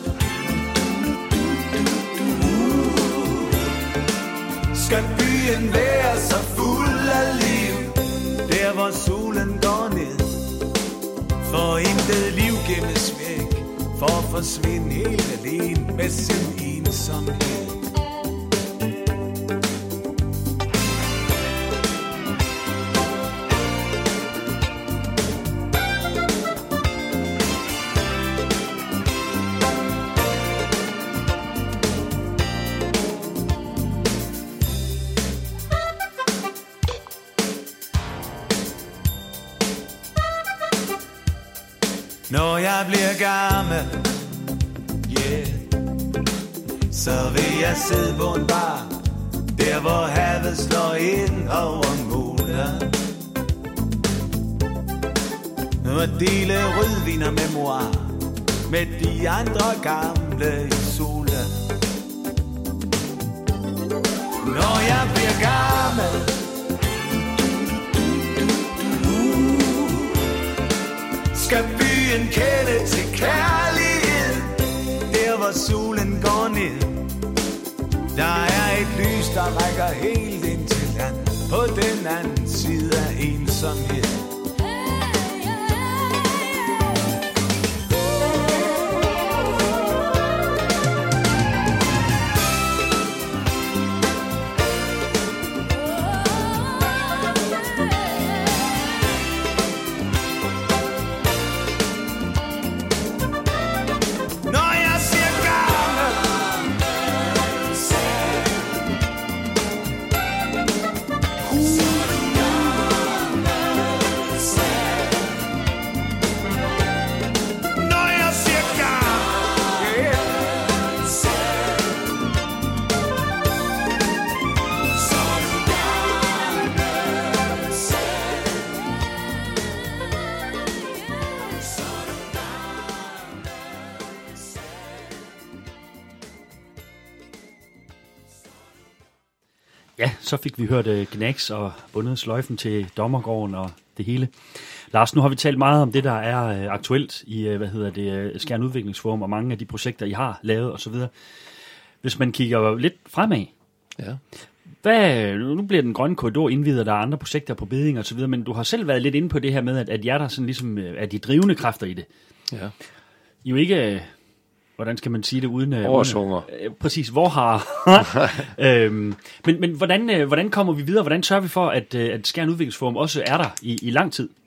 skal byen være så fuld af liv, der hvor solen går ned, for intet liv gemmes væk, for at forsvinde helt alene med sin ensomhed. Når jeg bliver gammel, yeah, så vil jeg sidde på en bar, der hvor havet slår ind over målet, og dele rødvin og memoir med de andre gamle i solen. Når jeg bliver gammel, skal byen kende til kærlighed, der hvor solen går ned. Der er et lys, der rækker helt ind til land, på den anden side af ensomhed. Ja, så fik vi hørt uh, Gnags og bundet sløjfen til dommergården og det hele. Lars, nu har vi talt meget om det, der er uh, aktuelt i uh, hvad hedder det, uh, Skjern Udviklingsforum og mange af de projekter, I har lavet osv. Hvis man kigger lidt fremad, Ja. hvad, nu bliver den grønne korridor indvidet, der er andre projekter på Bedding og så videre, men du har selv været lidt inde på det her med, at, at jer der sådan ligesom er de drivende kræfter i det. Ja. I jo ikke, hvordan skal man sige det uden... Oversunger. Uden, præcis, hvor har... øhm, men men hvordan, hvordan kommer vi videre? Hvordan sørger vi for, at, at Skjern Udviklingsforum også er der i, i lang tid?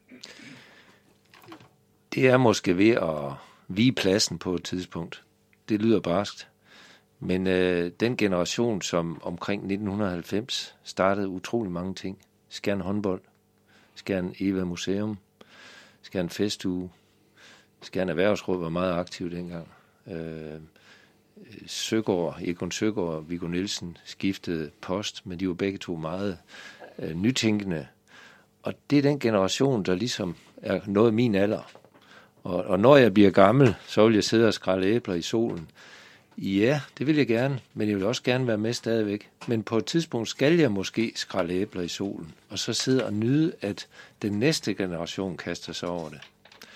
Det er måske ved at vige pladsen på et tidspunkt. Det lyder barskt. Men øh, den generation, som omkring nitten halvfems startede utrolig mange ting. Skjern håndbold, Skjern Eva Museum, Skjern Festuge, Skjern Erhvervsråd var meget aktiv dengang. Øh, Søgaard, Egon Søgaard og Viggo Nielsen skiftede post, men de var begge to meget øh, nytænkende. Og det er den generation, der ligesom er nået min alder. Og, og når jeg bliver gammel, så vil jeg sidde og skrælle æbler i solen. Ja, det vil jeg gerne, men jeg vil også gerne være med stadigvæk. Men på et tidspunkt skal jeg måske skrælle æbler i solen, og så sidde og nyde, at den næste generation kaster sig over det.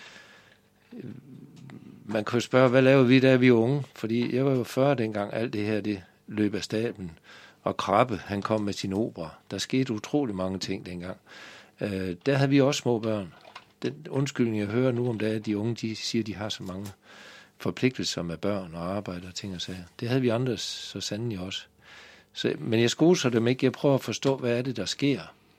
Man kan jo spørge, hvad laver vi, da vi er unge? Fordi jeg var jo fyrre dengang, alt det her, det løb af stablen. Og Krabbe, han kom med sin opera. Der skete utrolig mange ting dengang. Øh, der havde vi også små børn. Den undskyldning, jeg hører nu om dagen, at de unge, de siger, de har så mange forpligtelser med børn og arbejde og ting og sager. Det havde vi andre så sandelig også. Så, men jeg skoser dem ikke. Jeg prøver at forstå, hvad er det, der sker.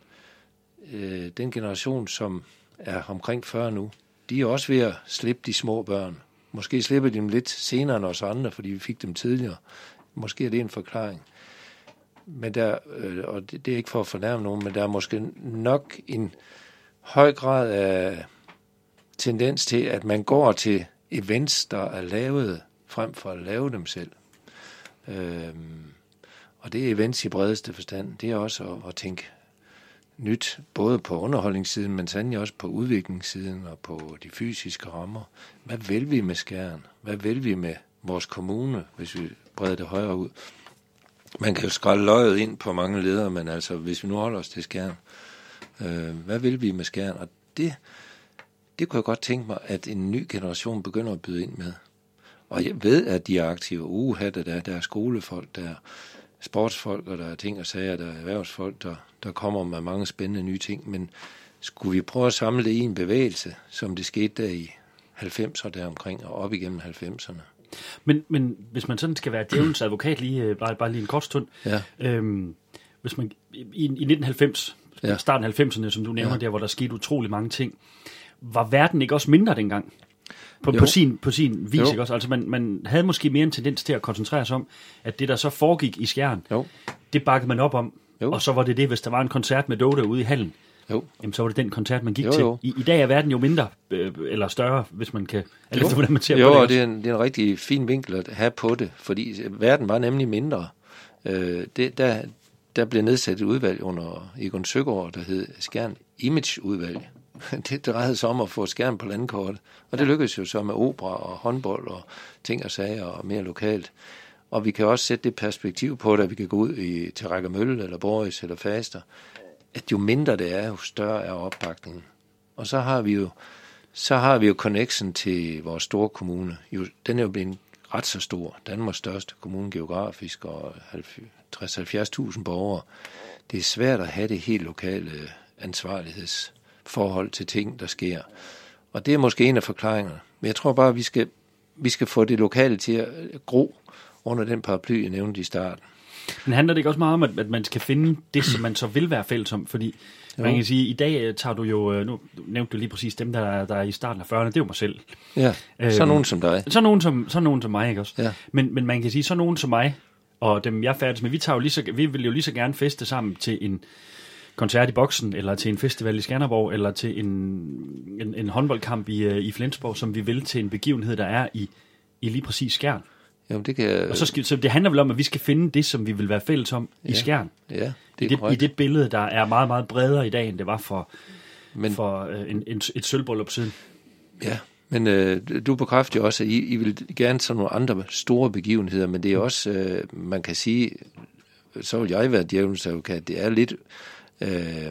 Øh, den generation, som er omkring fyrre nu, de er også ved at slippe de små børn. Måske slipper de dem lidt senere end os andre, fordi vi fik dem tidligere. Måske er det en forklaring. Men der, øh, og det, det er ikke for at fornærme nogen, men der er måske nok en høj grad af tendens til, at man går til events, der er lavet, frem for at lave dem selv. Øhm, og det er events i bredeste forstand. Det er også at, at tænke nyt, både på underholdningssiden, men sandelig også på udviklingssiden og på de fysiske rammer. Hvad vil vi med Skjern? Hvad vil vi med vores kommune, hvis vi breder det højere ud? Man kan jo skrælle løjet ind på mange ledere, men altså, hvis vi nu holder os til Skjern, øh, hvad vil vi med Skjern? Og det, det kunne jeg godt tænke mig, at en ny generation begynder at byde ind med. Og jeg ved, at de er aktive. Uha, der, der, der er skolefolk, der er sportsfolk, og der er ting og sager, der er erhvervsfolk, der, der kommer med mange spændende nye ting. Men skulle vi prøve at samle det i en bevægelse, som det skete der i halvfemserne deromkring, og op igennem halvfemserne? Men, men hvis man sådan skal være djævelens advokat lige, bare, bare lige en kort stund, ja. øhm, hvis man i, i nitten halvfems, ja. starten af halvfemserne, som du nævner ja. der, hvor der skete utrolig mange ting, var verden ikke også mindre dengang? På, på, sin, på sin vis, ikke også? Altså man, man havde måske mere en tendens til at koncentrere sig om, at det, der så foregik i Skjern, jo. det bakkede man op om, jo. og så var det det, hvis der var en koncert med Doda ude i hallen, jo. Jamen, så var det den koncert, man gik jo, jo. til. I, I dag er verden jo mindre, øh, eller større, hvis man kan, eller efter, hvordan man ser jo, på det. Jo, det er, en, det er en rigtig fin vinkel at have på det, fordi verden var nemlig mindre. Øh, det, der, der blev nedsat et udvalg under Egon Søgaard, der hed Skjern Image-udvalg. Det drejede sig om at få Skjern på landkortet, og det lykkedes jo så med opera og håndbold og ting og sager og mere lokalt. Og vi kan også sætte det perspektiv på, at vi kan gå ud i, til Rækkermølle eller Boris eller Faster, at jo mindre det er, jo større er opbakningen. Og så har vi jo, så har vi jo connection til vores store kommune. Jo, den er jo blevet ret så stor. Danmarks største kommune geografisk og tres til halvfjerds tusind borgere. Det er svært at have det helt lokale ansvarlighedsforhold til ting, der sker. Og det er måske en af forklaringerne. Men jeg tror bare, at vi skal, vi skal få det lokale til at gro under den paraply, jeg nævnte i starten. Men handler det ikke også meget om, at man skal finde det, som man så vil være fælles om? Fordi jo. Man kan sige, i dag tager du jo, nu nævnte du lige præcis dem, der, der er i starten af fyrrerne, det er jo mig selv. Ja, så øhm, nogen som dig. Så nogen som, så nogen som mig, ikke også? Ja. Men, men man kan sige, så nogen som mig, og dem jeg færdes med, vi, tager jo lige så, vi vil jo lige så gerne feste sammen til en koncert i Boksen, eller til en festival i Skanderborg, eller til en, en, en håndboldkamp i, i Flensborg, som vi vil til en begivenhed, der er i, i lige præcis Skjern. Jamen, det kan... Og så, skal, så det handler vel om, at vi skal finde det, som vi vil være fælles om ja. i Skjern. Ja, det er I det, I det billede, der er meget, meget bredere i dag, end det var for, men, for øh, en, en, et sølvbryllup siden. Ja, men øh, du bekræfter jo også, at I, I vil gerne sådan nogle andre store begivenheder, men det er også, øh, man kan sige, så vil jeg være djævelens advokat. Det er lidt øh,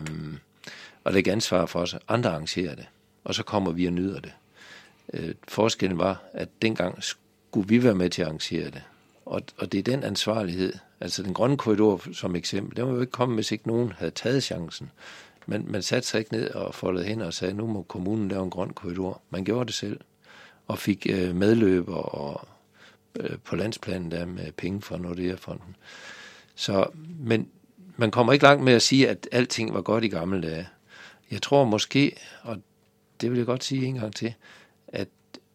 at lægge ansvar for os. Andre arrangerer det, og så kommer vi og nyder det. Øh, forskellen var, at dengang skulle vi være med til at arrangere det. Og, og det er den ansvarlighed, altså den grønne korridor som eksempel, den var jo ikke kommet, hvis ikke nogen havde taget chancen. Men man satte sig ikke ned og foldede hen og sagde, nu må kommunen lave en grøn korridor. Man gjorde det selv, og fik øh, medløber og, øh, på landsplanen der med penge fra Nordea-fonden. Så, men man kommer ikke langt med at sige, at alting var godt i gamle dage. Jeg tror måske, og det vil jeg godt sige en gang til, at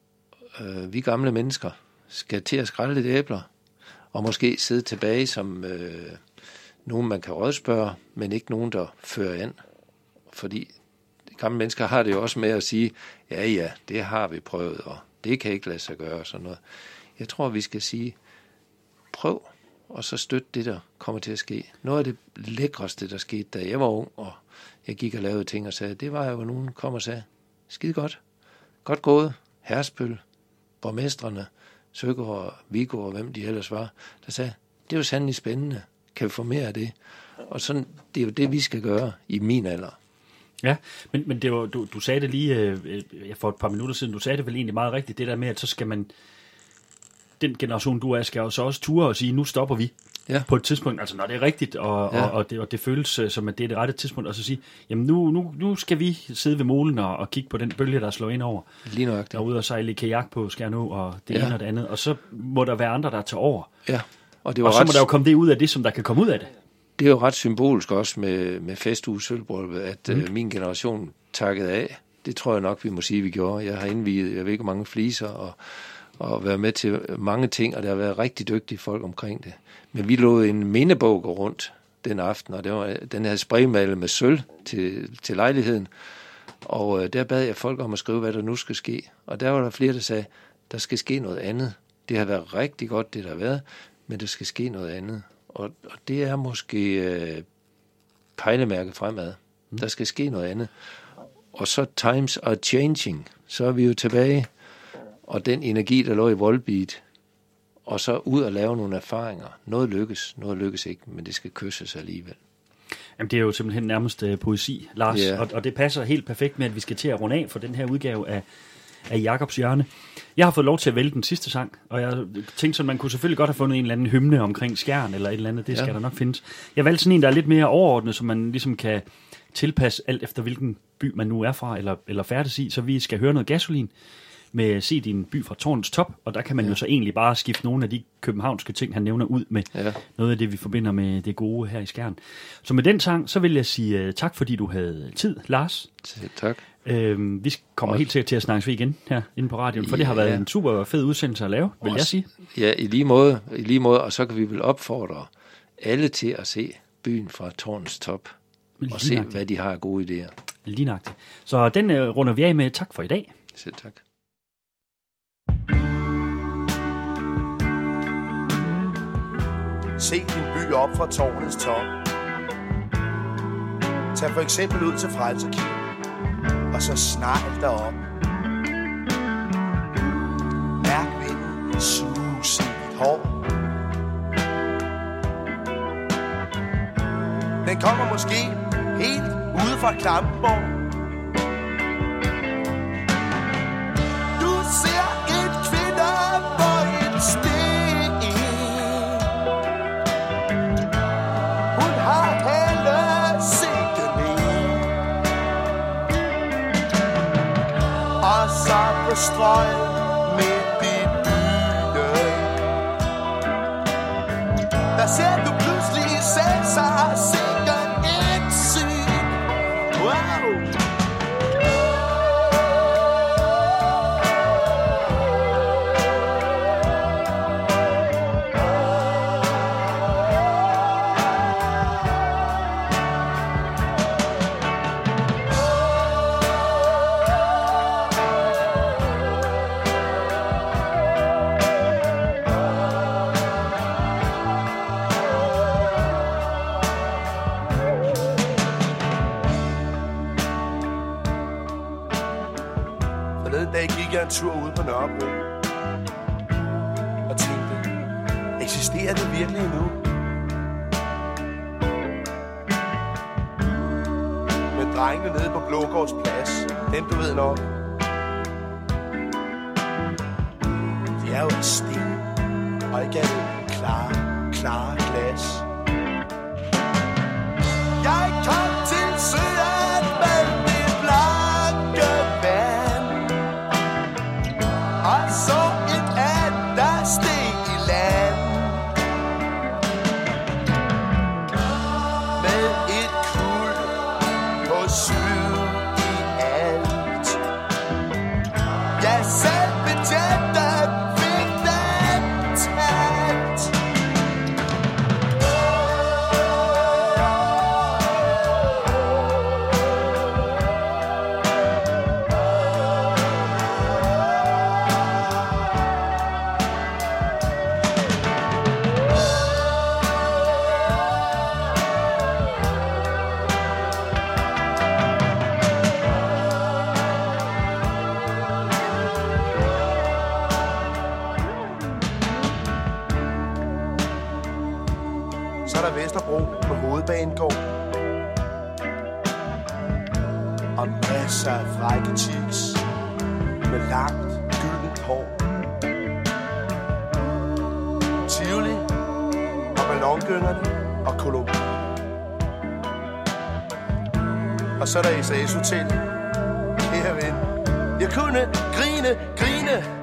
øh, vi gamle mennesker skal til at skrælle lidt æbler, og måske sidde tilbage som øh, nogen, man kan rådspørge, men ikke nogen, der fører ind. Fordi gamle mennesker har det jo også med at sige, ja, ja, det har vi prøvet, og det kan ikke lade sig gøre, sådan noget. Jeg tror, vi skal sige, prøv, og så støt det, der kommer til at ske. Noget af det lækreste, der skete, da jeg var ung, og jeg gik og lavede ting og sagde, det var jo, hvor nogen kom og sagde, skide godt, godt gået, Herspøl, borgmestrene, Søgaard, Viggo og hvem de ellers var, der sagde, det er jo sandelig spændende, kan vi få mere af det? Og sådan, det er jo det, vi skal gøre i min alder. Ja, men, men det var, du, du sagde det lige øh, for et par minutter siden, du sagde det vel egentlig meget rigtigt, det der med, at så skal man, den generation du er, skal jo så også ture og sige, nu stopper vi ja. På et tidspunkt, altså når det er rigtigt, og, ja. og, og, det, og det føles som, at det er det rette tidspunkt, og så sige, jamen nu, nu, nu skal vi sidde ved molen og, og kigge på den bølge, der slår ind over. Lige nok. Der er ude og sejle i kajak på Skjernå, og det ja. ene og det andet, og så må der være andre, der tager over. Ja. Og, det var og så ret... må der jo komme det ud af det, som der kan komme ud af det. Det er jo ret symbolisk også med, med festuge sølvbrølvet, at mm. øh, min generation takkede af. Det tror jeg nok, vi må sige, vi gjorde. Jeg har indviet, jeg ved ikke, mange fliser og, og været med til mange ting, og der har været rigtig dygtige folk omkring det. Men vi lod en mindebog gå rundt den aften, og det var, den havde spraymalet med sølv til, til lejligheden. Og øh, der bad jeg folk om at skrive, hvad der nu skal ske. Og der var der flere, der sagde, der skal ske noget andet. Det har været rigtig godt, det der har været, men der skal ske noget andet. Og, og det er måske øh, pejlemærket fremad. Mm. Der skal ske noget andet. Og så times are changing. Så er vi jo tilbage. Og den energi, der lå i Volbeat, og så ud og lave nogle erfaringer. Noget lykkes, noget lykkes ikke, men det skal kysses alligevel. Jamen, det er jo simpelthen nærmest uh, poesi, Lars. Yeah. Og, og det passer helt perfekt med, at vi skal til at runde af for den her udgave af, af Jacobs Hjørne. Jeg har fået lov til at vælge den sidste sang, og jeg tænkte sådan, man kunne selvfølgelig godt have fundet en eller anden hymne omkring Skjern, eller et eller andet, det skal ja. Der nok findes. Jeg valgte sådan en, der er lidt mere overordnet, så man ligesom kan tilpasse alt efter, hvilken by man nu er fra, eller, eller færdes i, så vi skal høre noget Gasolin med Se din by fra tårnets top, og der kan man ja. Jo så egentlig bare skifte nogle af de københavnske ting, han nævner ud med ja. Noget af det, vi forbinder med det gode her i Skjern. Så med den sang, så vil jeg sige uh, tak, fordi du havde tid, Lars. Tak. Øhm, vi kommer Også. helt til, til at snakkes ved igen her inde på radioen, for ja. Det har været en super fed udsendelse at lave, vil Også. Jeg sige. Ja, i lige måde, i lige måde, og så kan vi vel opfordre alle til at se byen fra tårnets top, lige og se, nøjagtigt. Hvad de har af gode idéer. Lige nøjagtigt. Så den uh, runder vi af med. Tak for i dag. Selv tak. Se din by op fra tårnets top. Tag for eksempel ud til Frelserkirken, og så snart derop. Mærk vinden suse i dit hår. Den kommer måske helt ude fra Klampenborg. Du ser et kvinder på et sten. Hun har hele sigten i. Og så på strøg midt i byen, der ser du pludselig selv sig sikkert et syn. Wow! En tur ude på Nørrebro og tænkte, eksisterer det virkelig nu? drengene nede på Blågårds Plads. Den du ved nok. De er jo en sten, og ikke er det klare, klare glas. Jeg kom til søen med det blanke vand, og så en and, der steg i land. Med et kul på syv i alt. Jeg selv betjente fik den talt. Så er der Vesterbro med hovedbanegård. Og masser af frække chicks med langt, gyldent hår. Tivoli og ballongyngerne og Colombo. Og så er der S A S Hotel. Kære ven, jeg kunne grine, grine